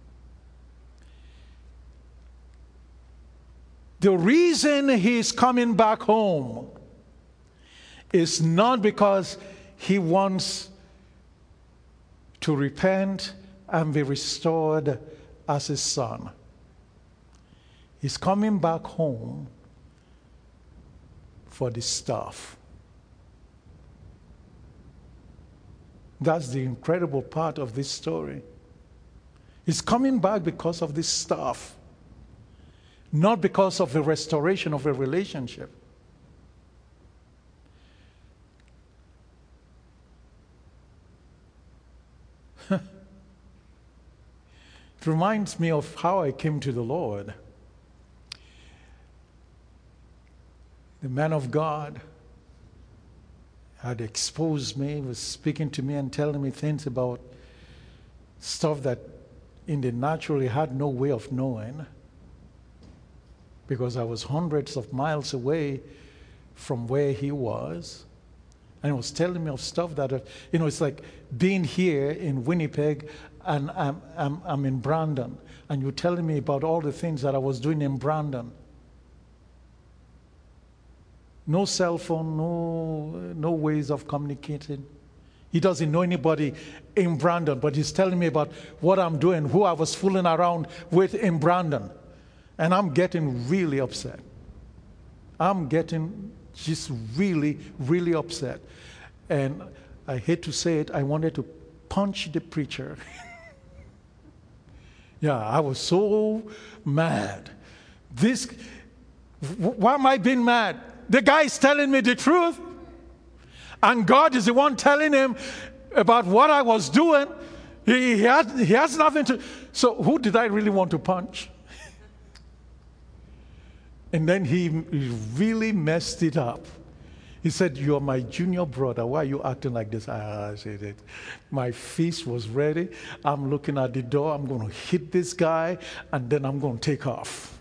The reason he's coming back home is not because he wants to repent and be restored as his son. He's coming back home for the stuff. That's the incredible part of this story. He's coming back because of this stuff. Not because of the restoration of a relationship. It reminds me of how I came to the Lord. The man of God had exposed me, was speaking to me and telling me things about stuff that in the natural he had no way of knowing. Because I was hundreds of miles away from where he was. And he was telling me of stuff that, you know, it's like being here in Winnipeg and I'm, I'm, I'm in Brandon. And you're telling me about all the things that I was doing in Brandon. No cell phone, no, no ways of communicating. He doesn't know anybody in Brandon, but he's telling me about what I'm doing, who I was fooling around with in Brandon. And I'm getting really upset. I'm getting just really, really upset. And I hate to say it, I wanted to punch the preacher. Yeah, I was so mad. This, why am I being mad? The guy is telling me the truth. And God is the one telling him about what I was doing. He, he, has, he has nothing to... So who did I really want to punch? And then he, he really messed it up. He said, "You're my junior brother. Why are you acting like this?" I said it. My fist was ready. I'm looking at the door. I'm going to hit this guy, and then I'm going to take off.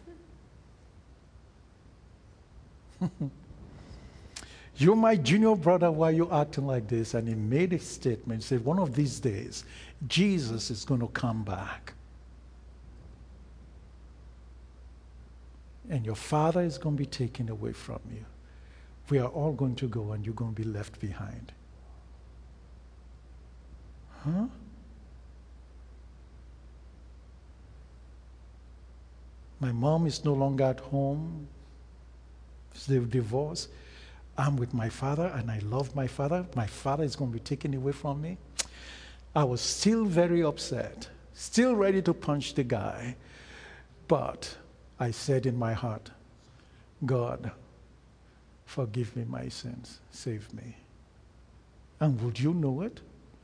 "You're my junior brother. Why are you acting like this?" And he made a statement. He said, "One of these days, Jesus is going to come back. And your father is going to be taken away from you. We are all going to go, and you're going to be left behind." Huh? My mom is no longer at home. They've divorced. I'm with my father, and I love my father. My father is going to be taken away from me. I was still very upset, still ready to punch the guy. But I said in my heart, "God, forgive me my sins. Save me." And would you know it?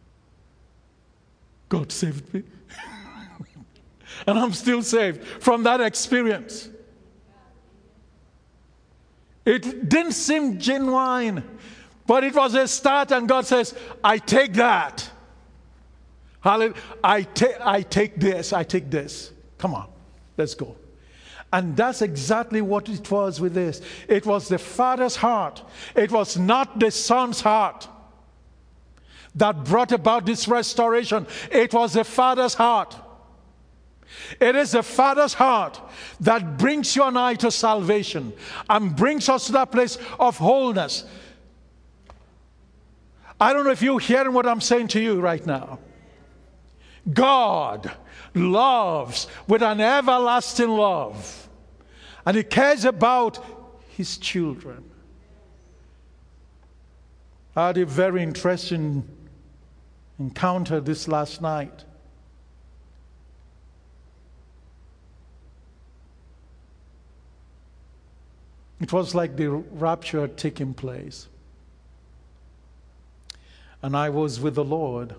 God saved me. And I'm still saved from that experience. It didn't seem genuine, but it was a start, and God says, "I take that. Hallelujah. I, ta- I take this. I take this. Come on, let's go." And that's exactly what it was with this. It was the Father's heart. It was not the Son's heart that brought about this restoration. It was the Father's heart. It is the Father's heart that brings you and I to salvation and brings us to that place of wholeness. I don't know if you're hearing what I'm saying to you right now. God loves with an everlasting love, and He cares about His children. I had a very interesting encounter this last night. It was like the rapture had taken place. And I was with the Lord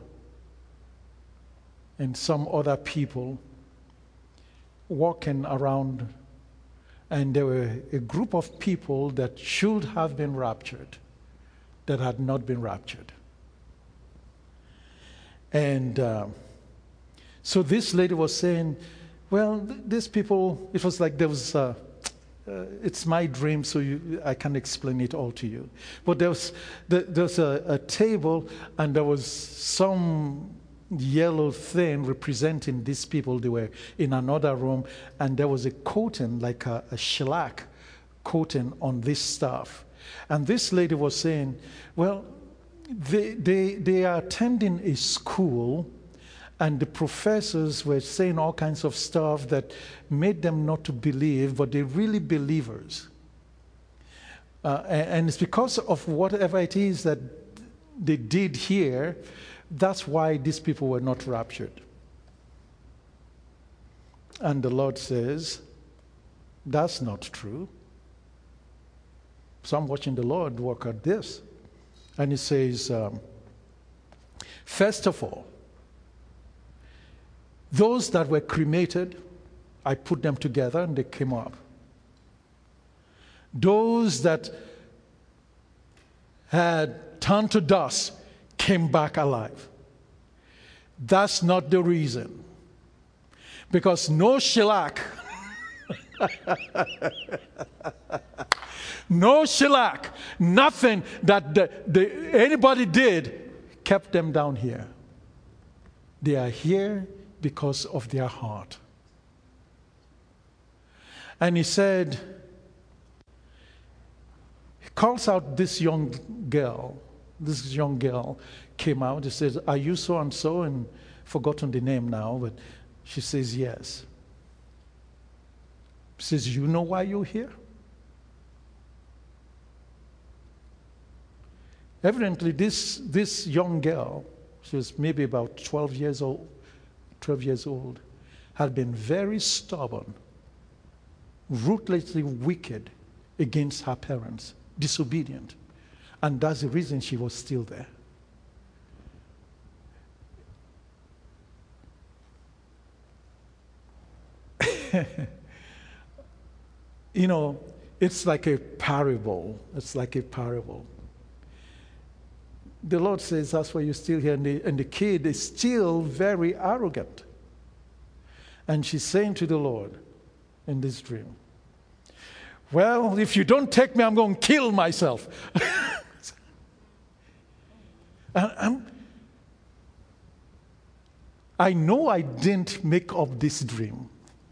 and some other people walking around, and there were a group of people that should have been raptured that had not been raptured. And uh, so this lady was saying, well, th- these people, it was like there was, uh, uh, it's my dream, so you, I can't explain it all to you. But there was, there, there was a, a table, and there was some yellow thing representing these people. They were in another room, and there was a coating, like a, a shellac coating on this stuff. And this lady was saying, well, they, they, they are attending a school, and the professors were saying all kinds of stuff that made them not to believe, but they're really believers. Uh, and, and it's because of whatever it is that they did here, that's why these people were not raptured. And the Lord says, that's not true. So I'm watching the Lord work at this. And He says, um, first of all, those that were cremated, I put them together and they came up. Those that had turned to dust came back alive. That's not the reason. Because no shellac, no shellac, nothing that the, the, anybody did kept them down here. They are here because of their heart. And He said, He calls out this young girl. This young girl came out. He says, are you so and so? And forgotten the name now, but she says, yes. He says, you know why you're here? Evidently, this, this young girl, she was maybe about twelve years old, twelve years old, had been very stubborn, ruthlessly wicked against her parents, disobedient. And that's the reason she was still there. You know, it's like a parable. It's like a parable. The Lord says, that's why you're still here. And the, and the kid is still very arrogant. And she's saying to the Lord in this dream, well, if you don't take me, I'm going to kill myself. and I'm, I know I didn't make up this dream.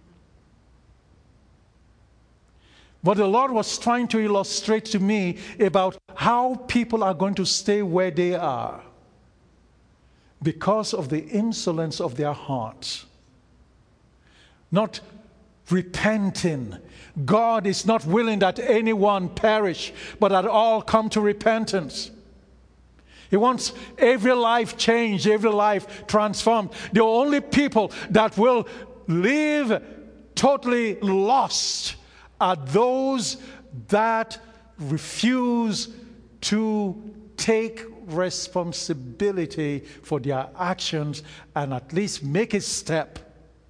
But the Lord was trying to illustrate to me about how people are going to stay where they are because of the insolence of their hearts. Not repenting. God is not willing that anyone perish, but that all come to repentance. He wants every life changed, every life transformed. The only people that will live totally lost are those that refuse to take responsibility for their actions and at least make a step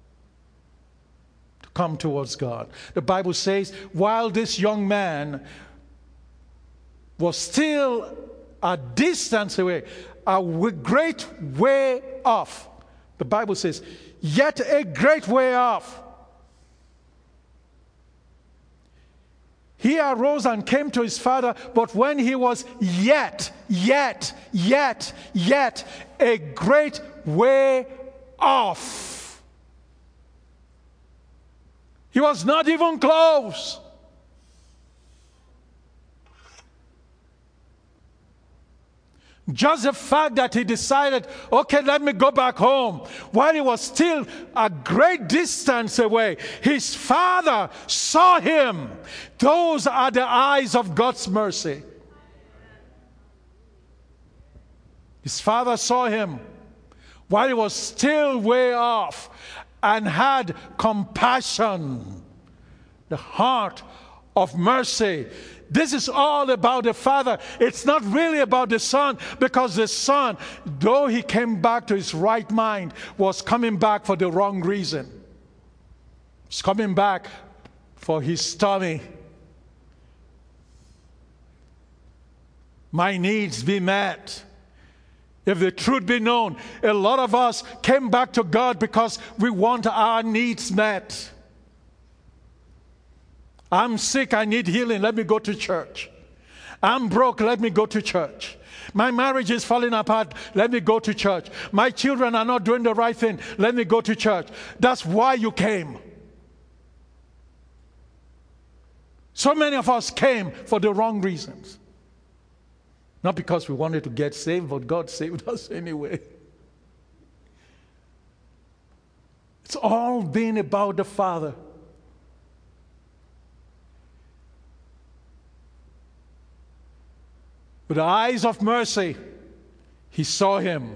to come towards God. The Bible says, while this young man was still a distance away, a great way off, the Bible says, yet a great way off, he arose and came to his father, but when he was yet, yet, yet, yet a great way off, he was not even close. Just the fact that he decided, okay, let me go back home, while he was still a great distance away, his father saw him. Those are the eyes of God's mercy. His father saw him while he was still way off and had compassion, the heart of mercy. This is all about the Father. It's not really about the Son, because the Son, though he came back to his right mind, was coming back for the wrong reason. He's coming back for his tummy. My needs be met. If the truth be known, a lot of us came back to God because we want our needs met. I'm sick, I need healing, let me go to church. I'm broke, let me go to church. My marriage is falling apart, let me go to church. My children are not doing the right thing, let me go to church. That's why you came. So many of us came for the wrong reasons. Not because we wanted to get saved, but God saved us anyway. It's all been about the Father. With the eyes of mercy, he saw him.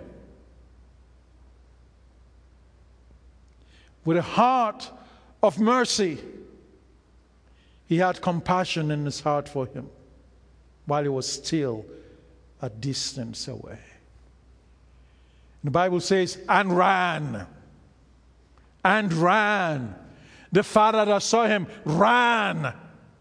With a heart of mercy, he had compassion in his heart for him while he was still a distance away. The Bible says, and ran. And ran. The father that saw him ran.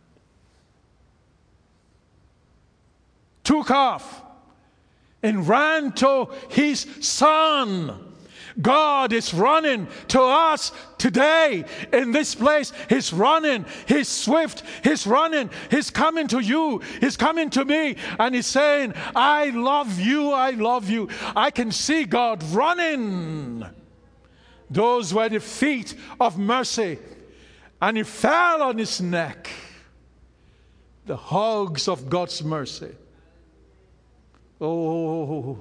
Took off and ran to his son. God is running to us today in this place. He's running. He's swift. He's running. He's coming to you. He's coming to me. And he's saying, I love you. I love you. I can see God running. Those were the feet of mercy. And he fell on his neck. The hugs of God's mercy. Oh,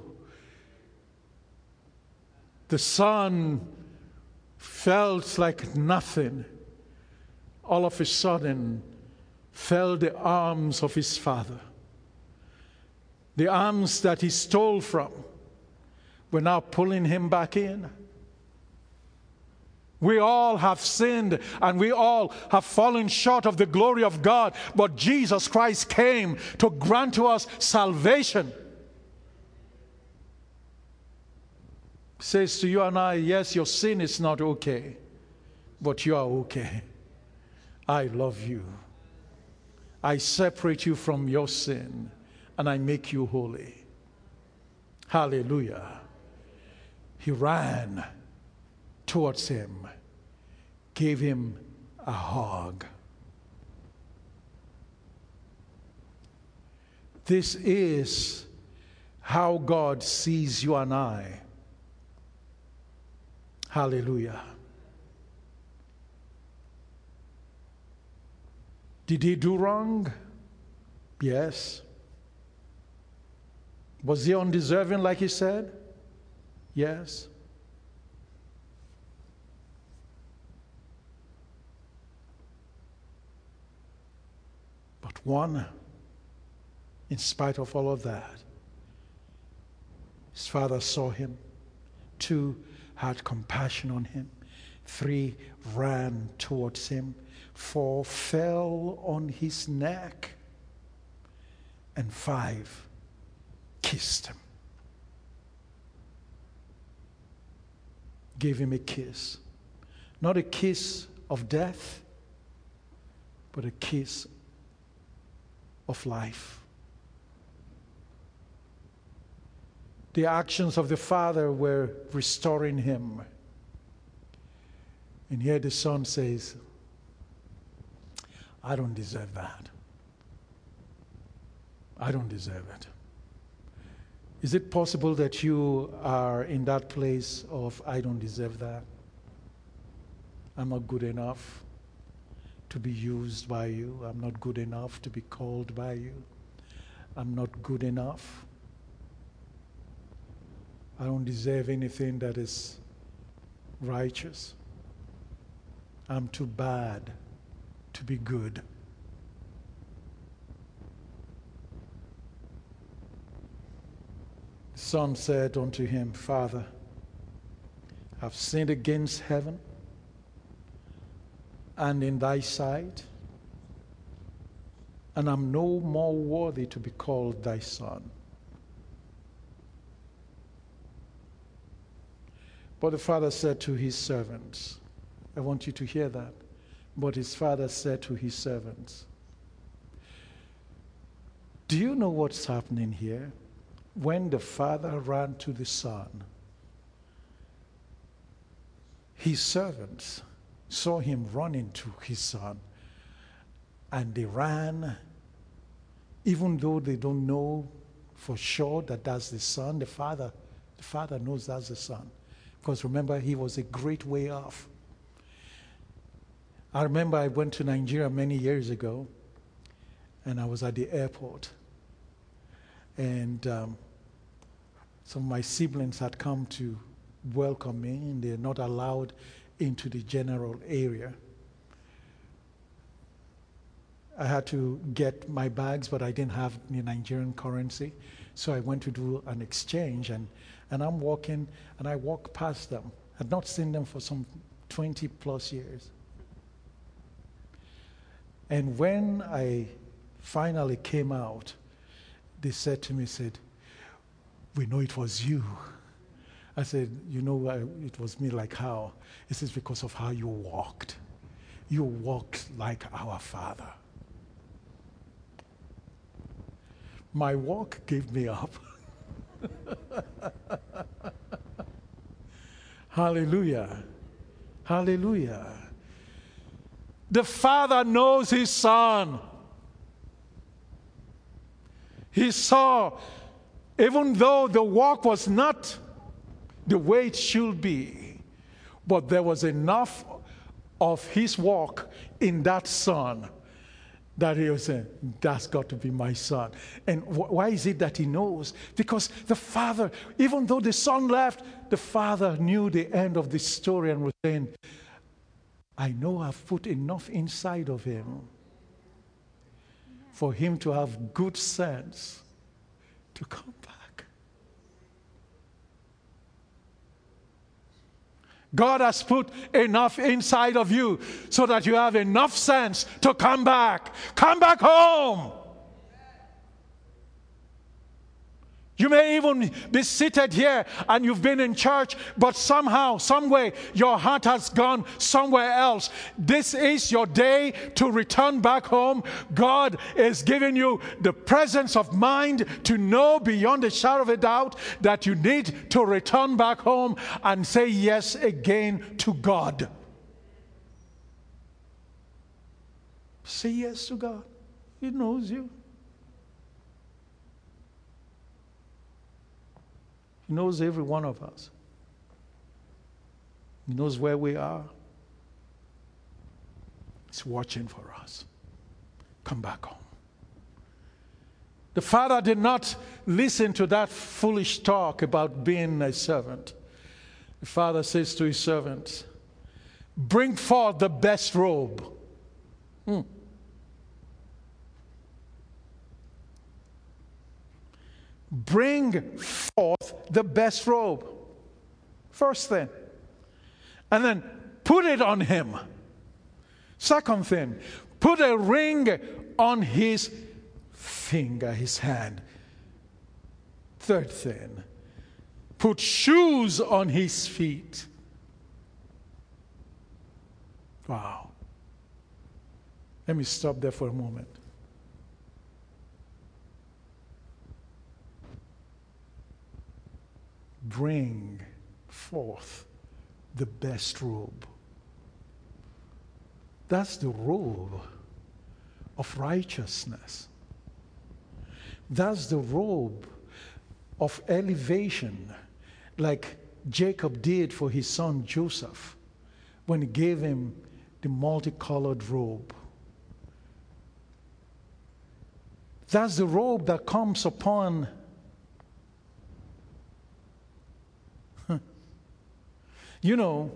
the son felt like nothing. All of a sudden, fell the arms of his father. The arms that he stole from, we're now pulling him back in. We all have sinned and we all have fallen short of the glory of God, but Jesus Christ came to grant to us salvation. Says to you and I, yes, your sin is not okay, but you are okay. I love you. I separate you from your sin and I make you holy. Hallelujah. He ran towards him, gave him a hug. This is how God sees you and I. Hallelujah. Did he do wrong? Yes. Was he undeserving, like he said? Yes. But one, in spite of all of that, his father saw him. Two, had compassion on him. Three, ran towards him. Four, fell on his neck. And five, kissed him. Gave him a kiss. Not a kiss of death, but a kiss of life. The actions of the Father were restoring him. And here the Son says, I don't deserve that. I don't deserve it. Is it possible that you are in that place of, I don't deserve that? I'm not good enough to be used by you. I'm not good enough to be called by you. I'm not good enough. I don't deserve anything that is righteous. I'm too bad to be good. The Son said unto him, Father, I've sinned against heaven and in thy sight, and I'm no more worthy to be called thy son. But the father said to his servants, I want you to hear that. But his father said to his servants, do you know what's happening here? When the father ran to the son, his servants saw him running to his son, and they ran, even though they don't know for sure that that's the son. The father, the father knows that's the son. Because remember, he was a great way off. I remember I went to Nigeria many years ago, and I was at the airport. And um, some of my siblings had come to welcome me, and they're not allowed into the general area. I had to get my bags, but I didn't have the Nigerian currency. So I went to do an exchange, and, and I'm walking, and I walk past them. I'd not seen them for some twenty plus years. And when I finally came out, they said to me, said, we know it was you. I said, you know, I, it was me, like how? He says, because of how you walked. You walked like our Father. My walk gave me up. Hallelujah. Hallelujah. The Father knows his Son. He saw, even though the walk was not the way it should be, but there was enough of his walk in that Son that he was saying, that's got to be my son. And wh- why is it that he knows? Because the Father, even though the Son left, the Father knew the end of this story and was saying, I know I've put enough inside of him for him to have good sense to come back. God has put enough inside of you so that you have enough sense to come back. Come back home. You may even be seated here and you've been in church, but somehow, some way, your heart has gone somewhere else. This is your day to return back home. God is giving you the presence of mind to know beyond a shadow of a doubt that you need to return back home and say yes again to God. Say yes to God. He knows you. He knows every one of us. He knows where we are. He's watching for us. Come back home. The father did not listen to that foolish talk about being a servant. The father says to his servants, bring forth the best robe. Hmm. Bring forth the best robe. First thing. And then put it on him. Second thing. Put a ring on his finger, his hand. Third thing. Put shoes on his feet. Wow. Let me stop there for a moment. Bring forth the best robe. That's the robe of righteousness. That's the robe of elevation, like Jacob did for his son Joseph when he gave him the multicolored robe. That's the robe that comes upon You know,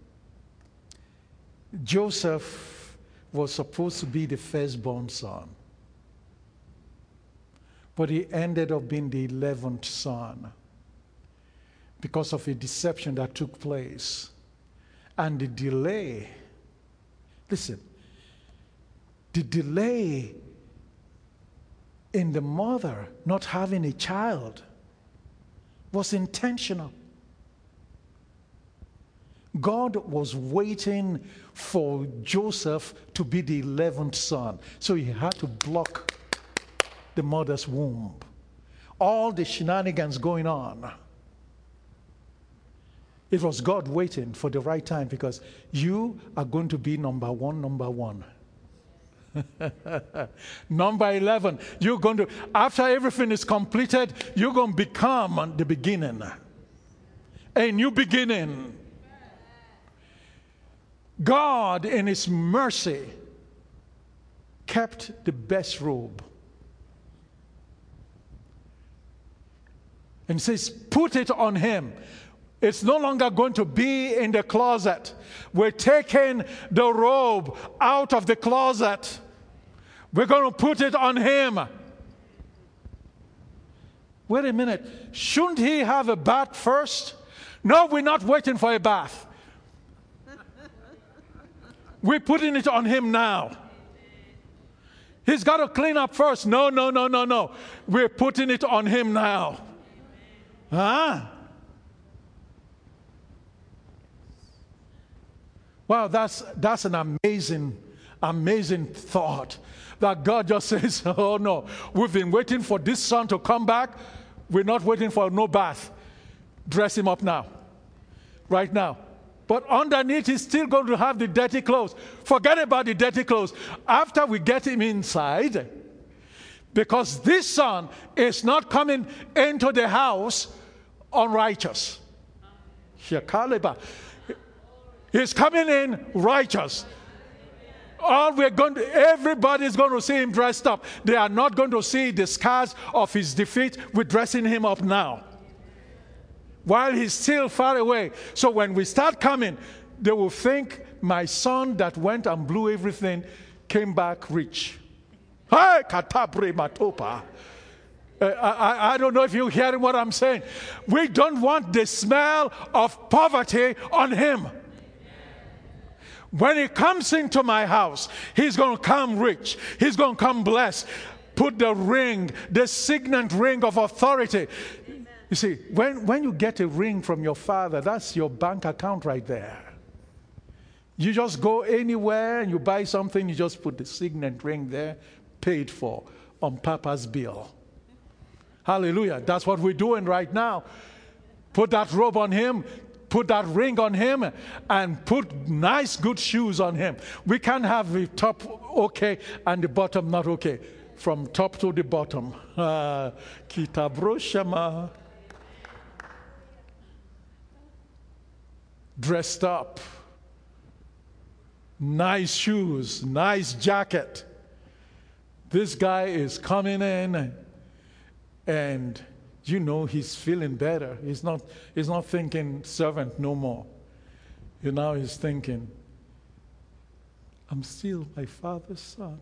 Joseph was supposed to be the firstborn son, but he ended up being the eleventh son because of a deception that took place. And the delay, listen, the delay in the mother not having a child was intentional. God was waiting for Joseph to be the eleventh son. So he had to block the mother's womb. All the shenanigans going on. It was God waiting for the right time because you are going to be number one, number one. Number eleven, you're going to, after everything is completed, you're going to become the beginning. A new beginning. God, in his mercy, kept the best robe. And says, put it on him. It's no longer going to be in the closet. We're taking the robe out of the closet. We're going to put it on him. Wait a minute. Shouldn't he have a bath first? No, we're not waiting for a bath. We're putting it on him now. He's got to clean up first. No, no, no, no, no. We're putting it on him now. Huh? Wow, that's that's an amazing, amazing thought. That God just says, oh no, we've been waiting for this son to come back. We're not waiting for no bath. Dress him up now. Right now. But underneath, he's still going to have the dirty clothes. Forget about the dirty clothes. After we get him inside, because this son is not coming into the house unrighteous. He's coming in righteous. All we're going to, everybody's going to see him dressed up. They are not going to see the scars of his defeat. We're dressing him up now. While he's still far away. So when we start coming, they will think my son that went and blew everything came back rich. Hey, katabre matopa. Uh, I, I don't know if you're hearing what I'm saying. We don't want the smell of poverty on him. When he comes into my house, he's going to come rich. He's going to come blessed. Put the ring, the signet ring of authority. You see, when, when you get a ring from your father, that's your bank account right there. You just go anywhere and you buy something, you just put the signet ring there, paid for, on Papa's bill. Hallelujah. That's what we're doing right now. Put that robe on him, put that ring on him, and put nice, good shoes on him. We can't have the top okay and the bottom not okay. From top to the bottom. Kitabroshama. Dressed up. Nice shoes, nice jacket. This guy is coming in, and you know he's feeling better. He's not, he's not thinking servant no more. You know, he's thinking, I'm still my father's son.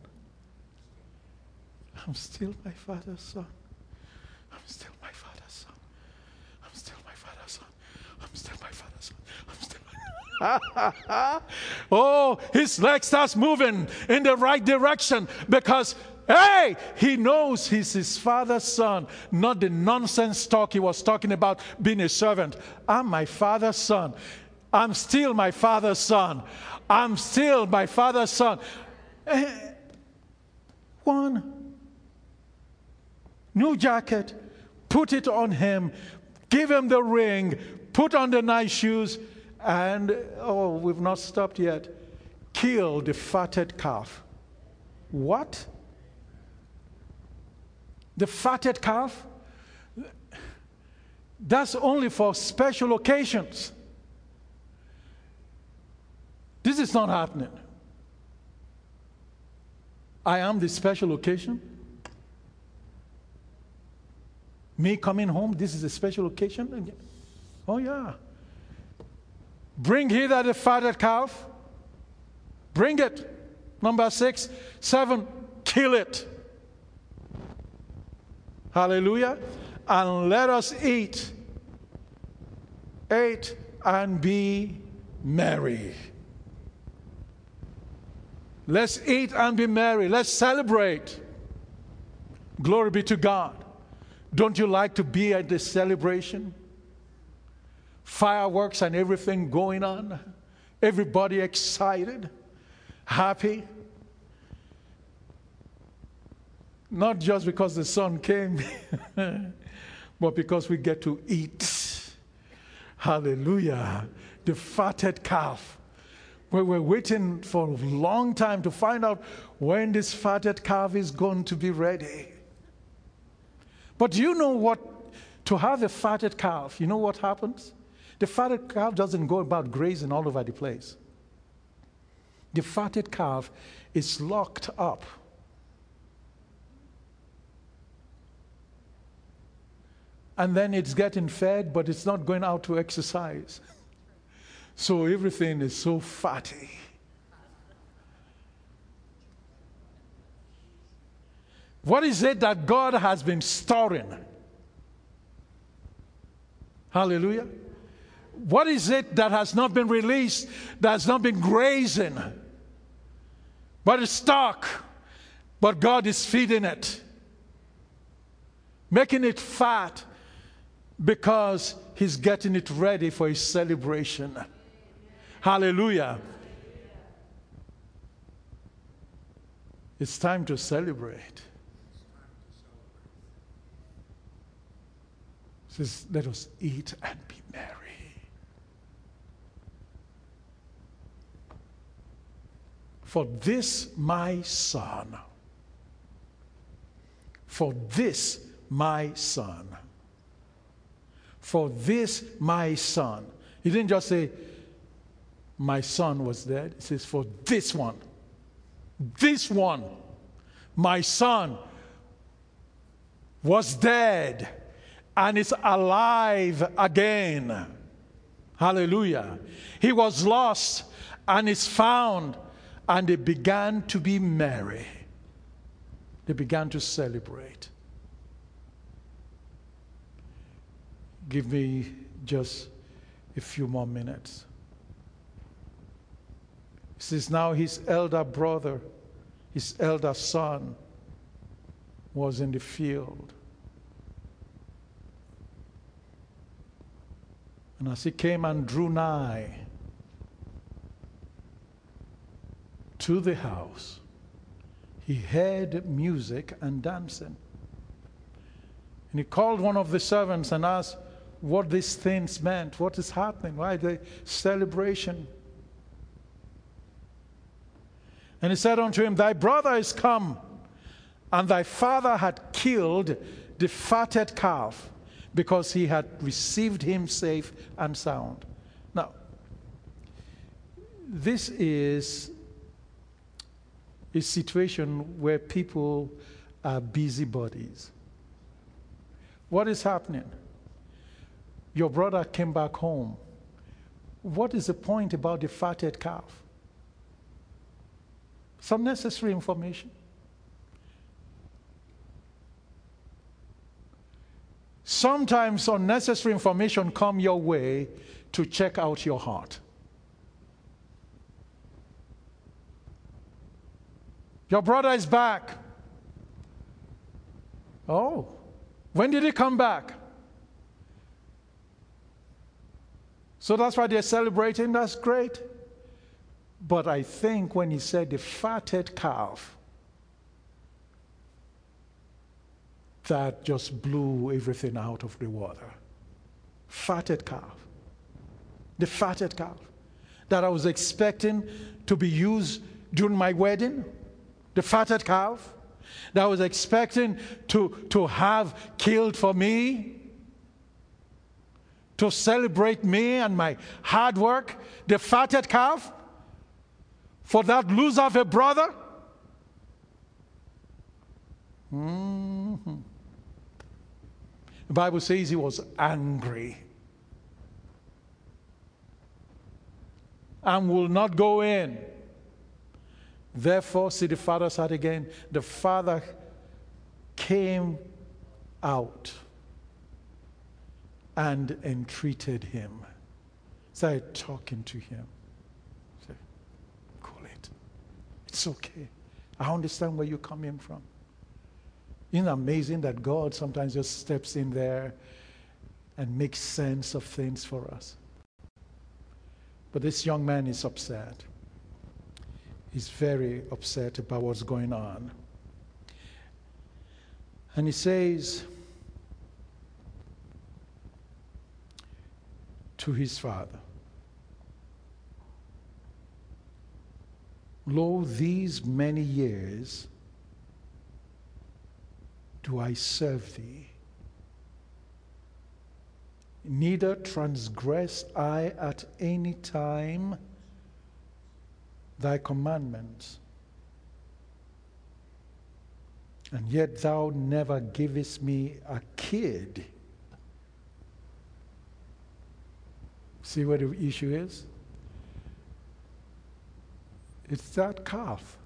I'm still my father's son. I'm still my father's son. I'm still my father's son. I'm still my father's son. I'm still my Oh, his leg starts moving in the right direction because, hey, he knows he's his father's son, not the nonsense talk he was talking about being a servant. I'm my father's son. I'm still my father's son. I'm still my father's son. One new jacket, put it on him, give him the ring, put on the nice shoes, and, oh, we've not stopped yet, kill the fatted calf. What? The fatted calf? That's only for special occasions. This is not happening. I am the special occasion. Me coming home, this is a special occasion? Oh, yeah. Bring hither the fatted calf. Bring it. Number six. Seven, kill it. Hallelujah. And let us eat. Eat and be merry. Let's eat and be merry. Let's celebrate. Glory be to God. Don't you like to be at this celebration? Fireworks and everything going on. Everybody excited, happy. Not just because the sun came, but because we get to eat. Hallelujah. The fatted calf. We were waiting for a long time to find out when this fatted calf is going to be ready. But do you know what? To have a fatted calf, you know what happens? The fatted calf doesn't go about grazing all over the place. The fatted calf is locked up. And then it's getting fed, but it's not going out to exercise. So everything is so fatty. What is it that God has been storing? Hallelujah. What is it that has not been released, that has not been grazing? But it's stuck. But God is feeding it, making it fat, because He's getting it ready for His celebration. Hallelujah. It's time to celebrate. It says, let us eat and be merry. For this my son, for this my son, for this my son. He didn't just say, my son was dead. He says, for this one, this one, my son was dead and is alive again. Hallelujah. He was lost and is found. And they began to be merry. They began to celebrate. Give me just a few more minutes. He says now his elder brother, his elder son, was in the field. And as he came and drew nigh to the house, he heard music and dancing. And he called one of the servants and asked what these things meant. What is happening? Why the celebration? And he said unto him, thy brother is come, and thy father had killed the fatted calf, because he had received him safe and sound. Now, this is a situation where people are busybodies. What is happening? Your brother came back home. What is the point about the fatted calf? Some necessary information. Sometimes unnecessary information come your way to check out your heart. Your brother is back. Oh, when did he come back? So that's why they're celebrating. That's great. But I think when he said the fatted calf, that just blew everything out of the water. Fatted calf. The fatted calf that I was expecting to be used during my wedding. The fatted calf that I was expecting to, to have killed for me, to celebrate me and my hard work. The fatted calf for that loser of a brother. Mm-hmm. The Bible says he was angry and will not go in. Therefore, see the father said again, the father came out and entreated him. Started talking to him. Said, cool it. It's okay. I understand where you're coming from. Isn't it amazing that God sometimes just steps in there and makes sense of things for us? But this young man is upset. He's very upset about what's going on. And he says to his father, lo, these many years do I serve thee, neither transgress I at any time thy commandments, and yet thou never givest me a kid. See what the issue is? It's that calf.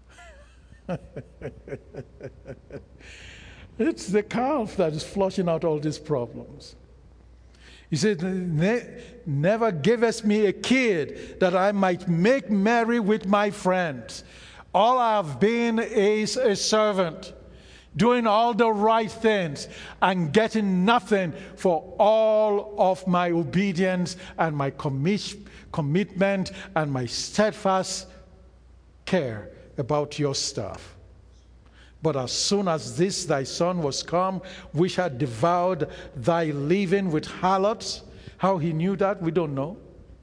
It's the calf that is flushing out all these problems. He said, ne- never givest me a kid that I might make merry with my friends. All I have been is a servant, doing all the right things and getting nothing for all of my obedience and my commis- commitment and my steadfast care about your stuff. But as soon as this thy son was come, which had devoured thy living with harlots. How he knew that, we don't know.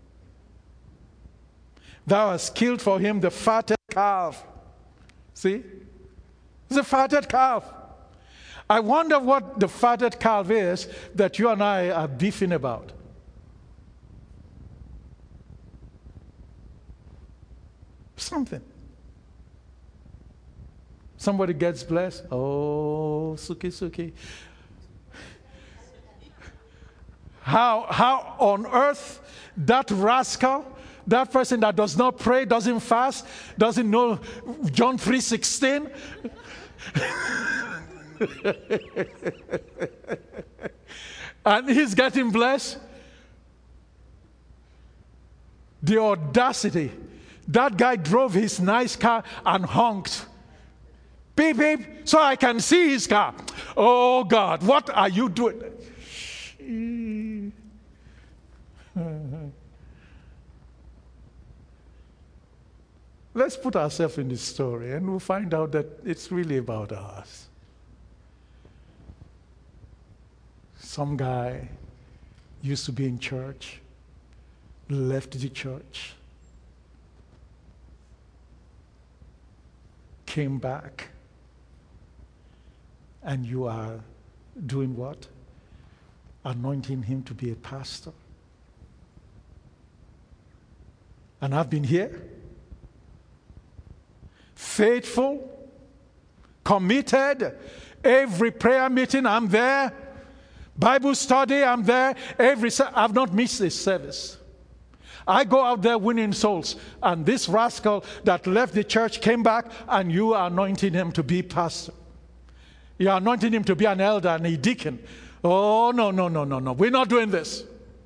Thou hast killed for him the fatted calf. See? It's a fatted calf. I wonder what the fatted calf is that you and I are beefing about. Something. Somebody gets blessed. Oh, suki, suki. How, how on earth that rascal, that person that does not pray, doesn't fast, doesn't know John three sixteen, And he's getting blessed. The audacity. That guy drove his nice car and honked. Beep, beep, so I can see his car. Oh, God, what are you doing? Let's put ourselves in this story and we'll find out that it's really about us. Some guy used to be in church, left the church, came back, and you are doing what? Anointing him to be a pastor. And I've been here, faithful, committed, every prayer meeting I'm there, Bible study I'm there, every I've not missed a service. I go out there winning souls, and this rascal that left the church came back, and you are anointing him to be pastor. You are anointing him to be an elder and a deacon. Oh, no, no, no, no, no. We're not doing this.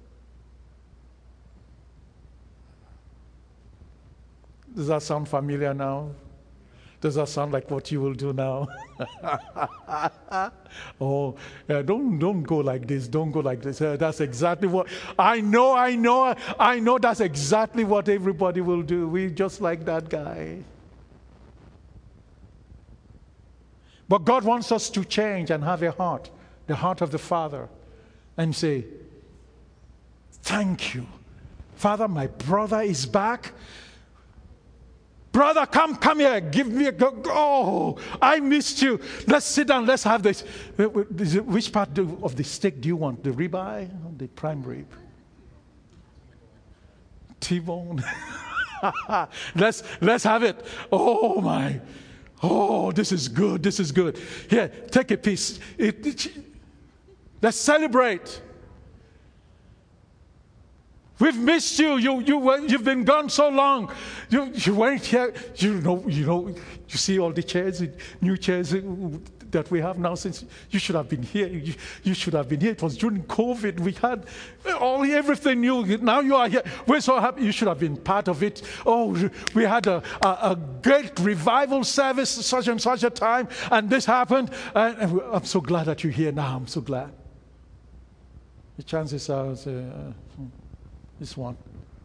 Does that sound familiar now? Does that sound like what you will do now? oh, yeah, don't don't go like this. Don't go like this. Uh, that's exactly what I know. I know. I know. That's exactly what everybody will do. We just like that guy. But God wants us to change and have a heart, the heart of the Father, and say, "Thank you, Father. My brother is back." Brother, come, come here. Give me a go. Oh, I missed you. Let's sit down. Let's have this. Which part of the steak do you want? The ribeye or the prime rib? T-bone. let's let's have it. Oh my. Oh, this is good. This is good. Here, take a piece. It, it, let's celebrate. We've missed you. You, you were, you've been gone so long. You, you weren't here. You know, you know. You see all the chairs, new chairs that we have now. Since you should have been here. You, you should have been here. It was during COVID. We had all everything new. Now you are here. We're so happy. You should have been part of it. Oh, we had a, a, a great revival service, such and such a time, and this happened. And, and I'm so glad that you're here now. I'm so glad. The chances are. Uh, This one.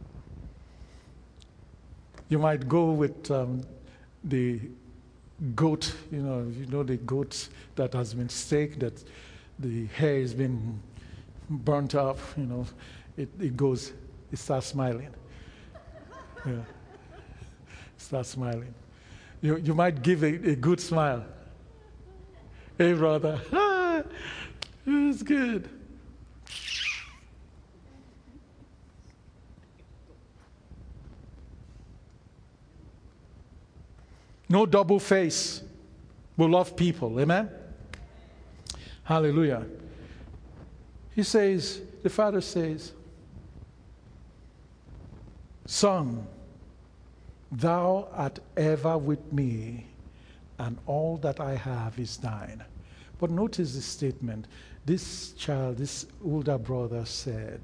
You might go with um, the goat, you know, you know the goat that has been staked, that the hair has been burnt up, you know, it, it goes, it starts smiling. Yeah. It starts smiling. You, you might give a, a good smile. Hey, brother. Ah, it was good. No double face. We love people. Amen? Hallelujah. He says, the Father says, Son, thou art ever with me, and all that I have is thine. But notice the statement. This child, this older brother said,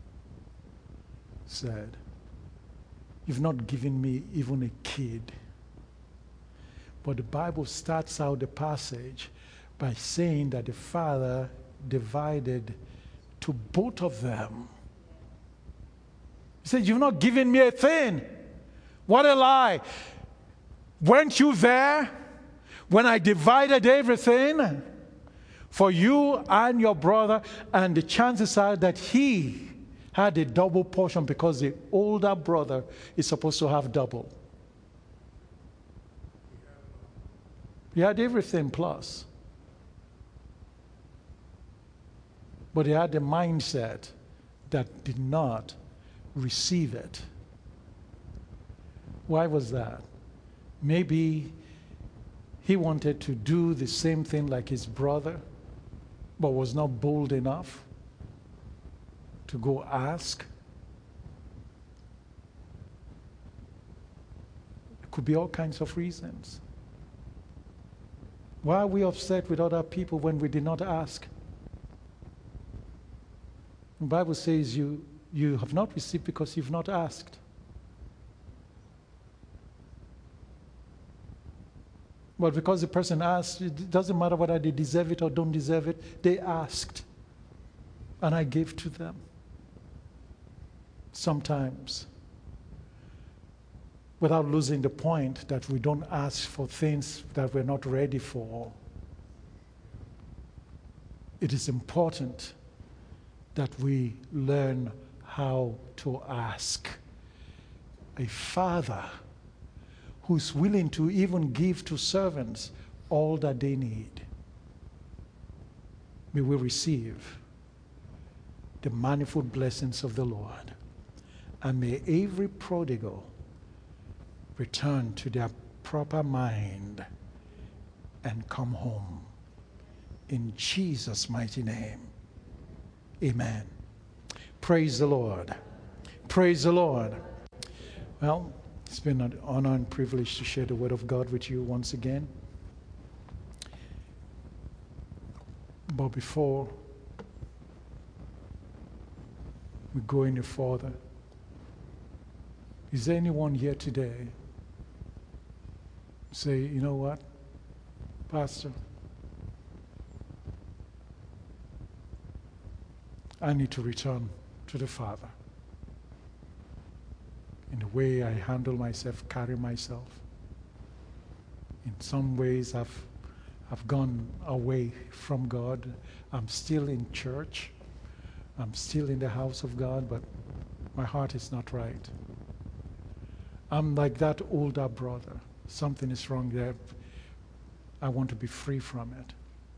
said, you've not given me even a kid. But the Bible starts out the passage by saying that the Father divided to both of them. He said, you've not given me a thing. What a lie. Weren't you there when I divided everything for you and your brother? And the chances are that he had a double portion because the older brother is supposed to have double. He had everything plus. But he had a mindset that did not receive it. Why was that? Maybe he wanted to do the same thing like his brother, but was not bold enough to go ask. It could be all kinds of reasons. Why are we upset with other people when we did not ask? The Bible says you, you have not received because you've not asked. But because the person asked, it doesn't matter whether they deserve it or don't deserve it, they asked. And I gave to them. Sometimes, without losing the point that we don't ask for things that we're not ready for, it is important that we learn how to ask. A father who's willing to even give to servants all that they need, may we receive the manifold blessings of the Lord. And may every prodigal return to their proper mind and come home. In Jesus' mighty name, amen. Praise the Lord. Praise the Lord. Well, it's been an honor and privilege to share the word of God with you once again. But before we go any further, is there anyone here today say, you know what, Pastor, I need to return to the Father in the way I handle myself, carry myself. In some ways I've, I've gone away from God. I'm still in church. I'm still in the house of God, but my heart is not right. I'm like that older brother. Something is wrong there. I want to be free from it.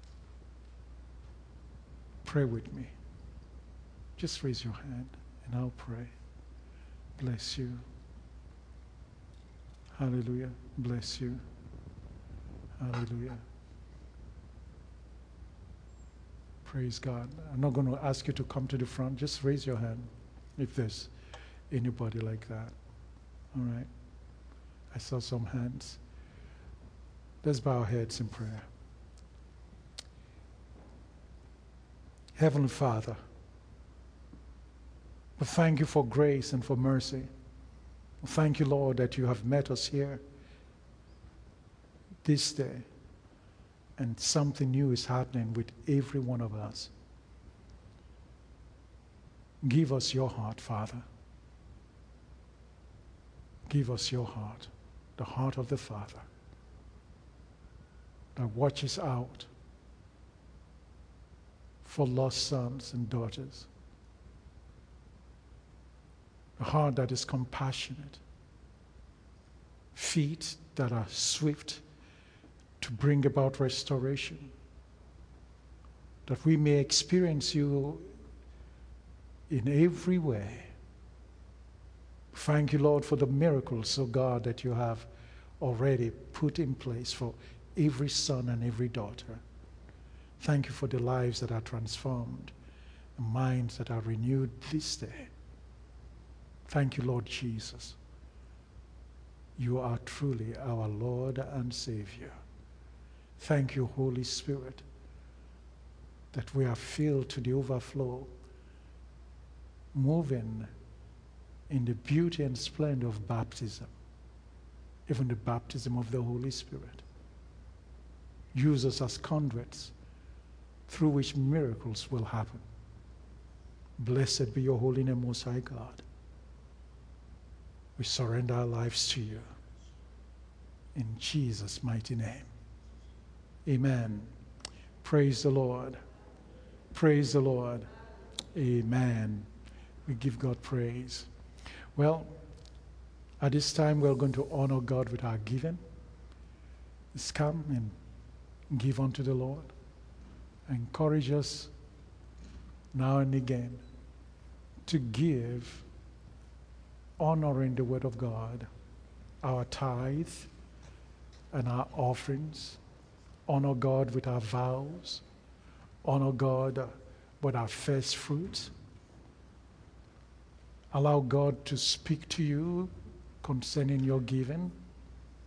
Pray with me. Just raise your hand and I'll pray. Bless you. Hallelujah. Bless you. Hallelujah. Praise God. I'm not going to ask you to come to the front. Just raise your hand if there's anybody like that. All right. I saw some hands. Let's bow our heads in prayer. Heavenly Father, we thank you for grace and for mercy. We thank you, Lord, that you have met us here this day, and something new is happening with every one of us. Give us your heart, Father. Give us your heart, the heart of the Father that watches out for lost sons and daughters. A heart that is compassionate, feet that are swift to bring about restoration, that we may experience you in every way. Thank you, Lord, for the miracles, oh God, that you have already put in place for every son and every daughter. Thank you for the lives that are transformed, the minds that are renewed this day. Thank you, Lord Jesus. You are truly our Lord and Savior. Thank you, Holy Spirit, that we are filled to the overflow, moving in the beauty and splendor of baptism, even the baptism of the Holy Spirit. Use us as conduits through which miracles will happen. Blessed be your holy name, Most High God. We surrender our lives to you. In Jesus' mighty name. Amen. Praise the Lord. Praise the Lord. Amen. We give God praise. Well, at this time we're going to honor God with our giving. Let's come and give unto the Lord. Encourage us now and again to give, honoring the word of God, our tithe and our offerings. Honor God with our vows. Honor God with our first fruits. Allow God to speak to you concerning your giving,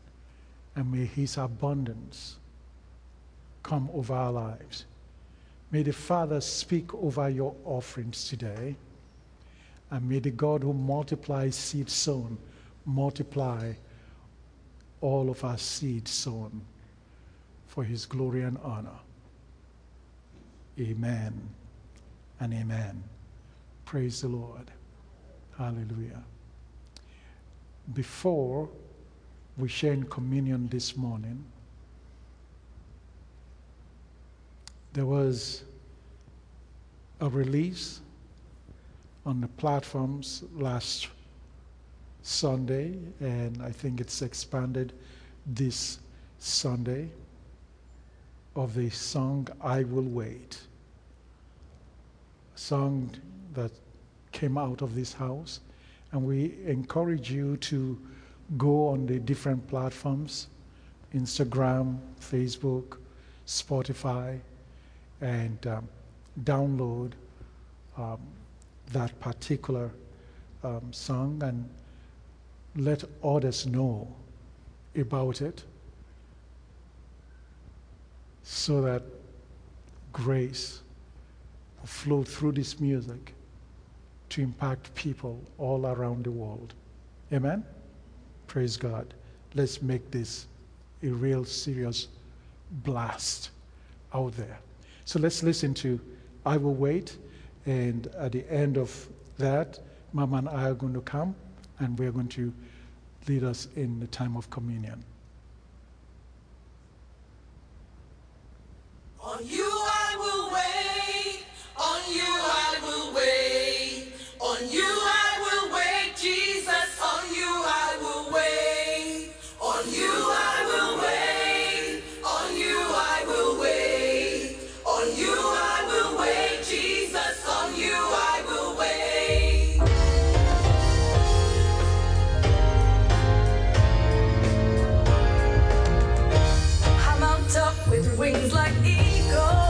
and may his abundance come over our lives. May the Father speak over your offerings today. And may the God who multiplies seed sown multiply all of our seed sown for his glory and honor. Amen and amen. Praise the Lord. Hallelujah. Before we share in communion this morning, there was a release on the platforms last Sunday, and I think it's expanded this Sunday, of the song I Will Wait. A song that came out of this house, and we encourage you to go on the different platforms, Instagram, Facebook, Spotify, and um, download um, that particular um, song and let others know about it, so that grace will flow through this music to impact people all around the world. Amen? Praise God. Let's make this a real serious blast out there. So let's listen to I Will Wait, and at the end of that, Mama and I are going to come, and we're going to lead us in the time of communion. On you I will wait, on you I will wait, on you I will wait, Jesus, on you I will wait, on you I will wait, on you I will wait, on you I will wait, Jesus, on you I will wait. I mount up with wings like eagles.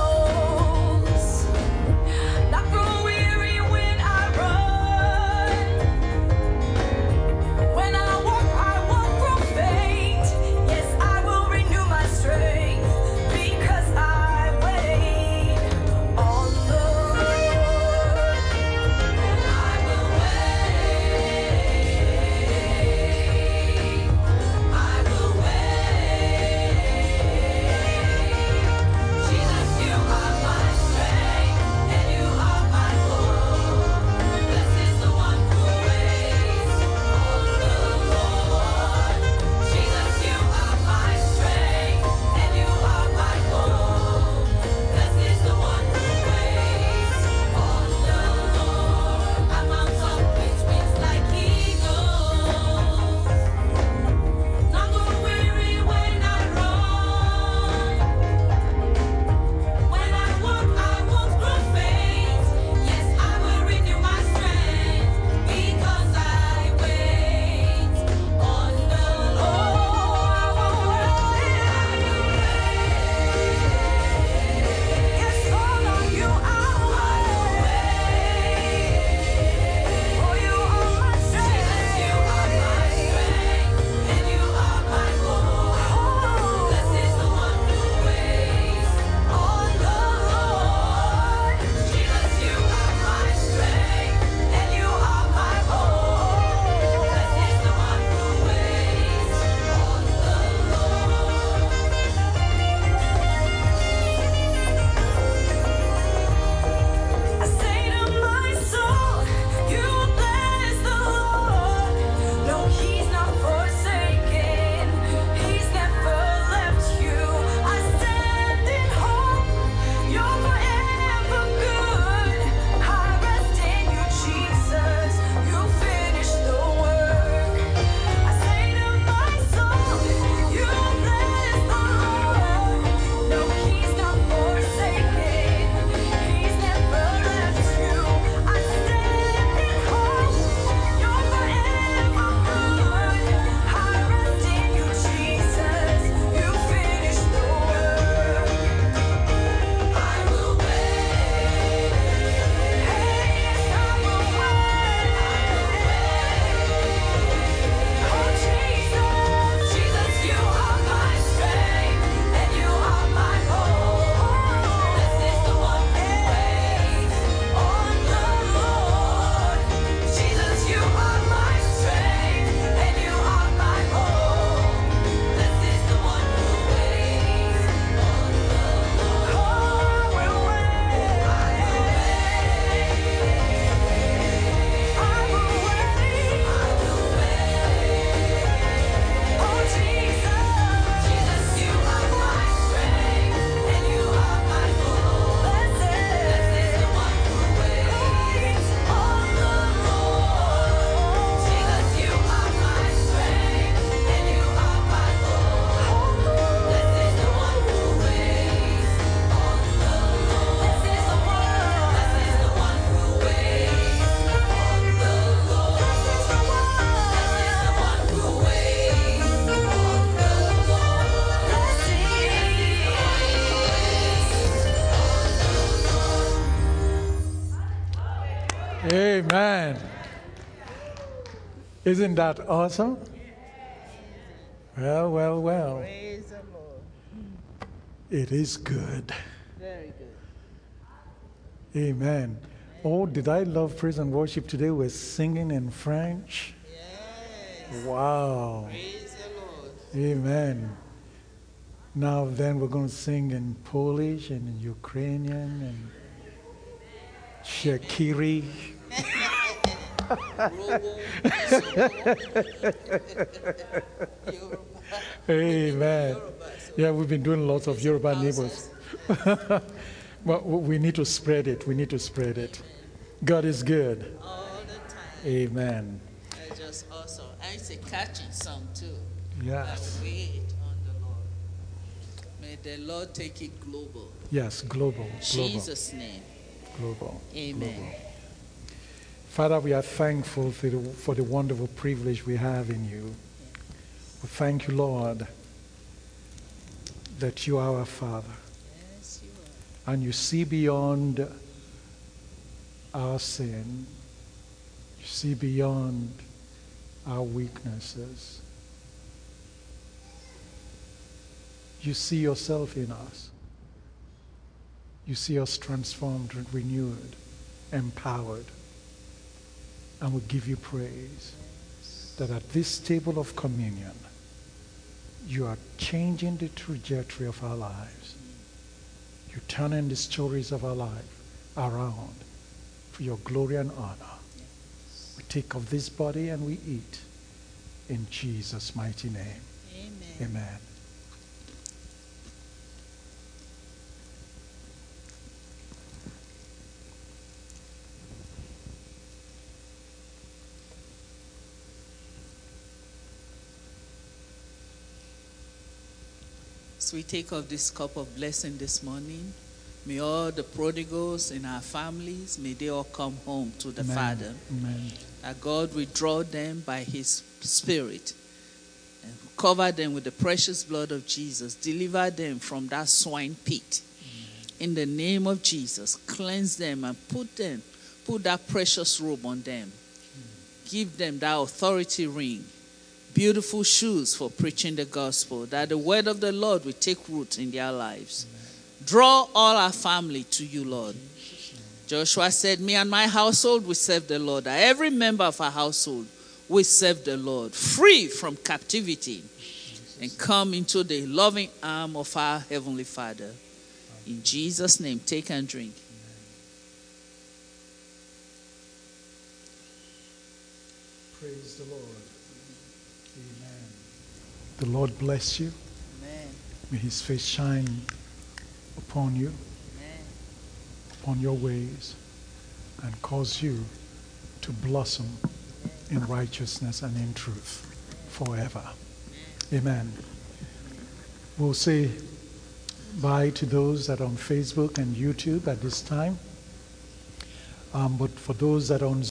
Amen. Isn't that awesome? Well, well, well. Praise the Lord. It is good. Very good. Amen. Oh, did I love praise and worship today? We're singing in French. Yes. Wow. Praise the Lord. Amen. Now then we're going to sing in Polish and in Ukrainian and Shekiri. Amen. Yeah, we've been doing lots of Yoruba neighbors. But we need to spread it. We need to spread it. God is good. All the time. Amen. It's just awesome. And it's a catchy song too. Yes. I wait on the Lord. May the Lord take it global. Yes, global. In Global. Jesus' name. Global. Amen. Global. Father, we are thankful for the, for the wonderful privilege we have in you. We thank you, Lord, that you are our Father. Yes, you are. And you see beyond our sin. You see beyond our weaknesses. You see yourself in us. You see us transformed, renewed, empowered. And we give you praise that at this table of communion, you are changing the trajectory of our lives. You're turning the stories of our life around for your glory and honor. We take of this body and we eat in Jesus' mighty name. Amen. Amen. As we take of this cup of blessing this morning, may all the prodigals in our families, may they all come home to the Amen. Father. Amen. That God will draw them by his Spirit and cover them with the precious blood of Jesus. Deliver them from that swine pit. Amen. In the name of Jesus, cleanse them and put them, put that precious robe on them. Amen. Give them that authority ring. Beautiful shoes for preaching the gospel, that the word of the Lord will take root in their lives. Amen. Draw all our family to you, Lord. Joshua said, me and my household will serve the Lord. That every member of our household will serve the Lord, free from captivity, and come into the loving arm of our Heavenly Father. In Jesus' name, take and drink. Praise the Lord. Amen. The Lord bless you. Amen. May his face shine upon you, Amen. upon your ways, and cause you to blossom in righteousness and in truth forever. Amen. We'll say bye to those that are on Facebook and YouTube at this time. Um, but for those that are on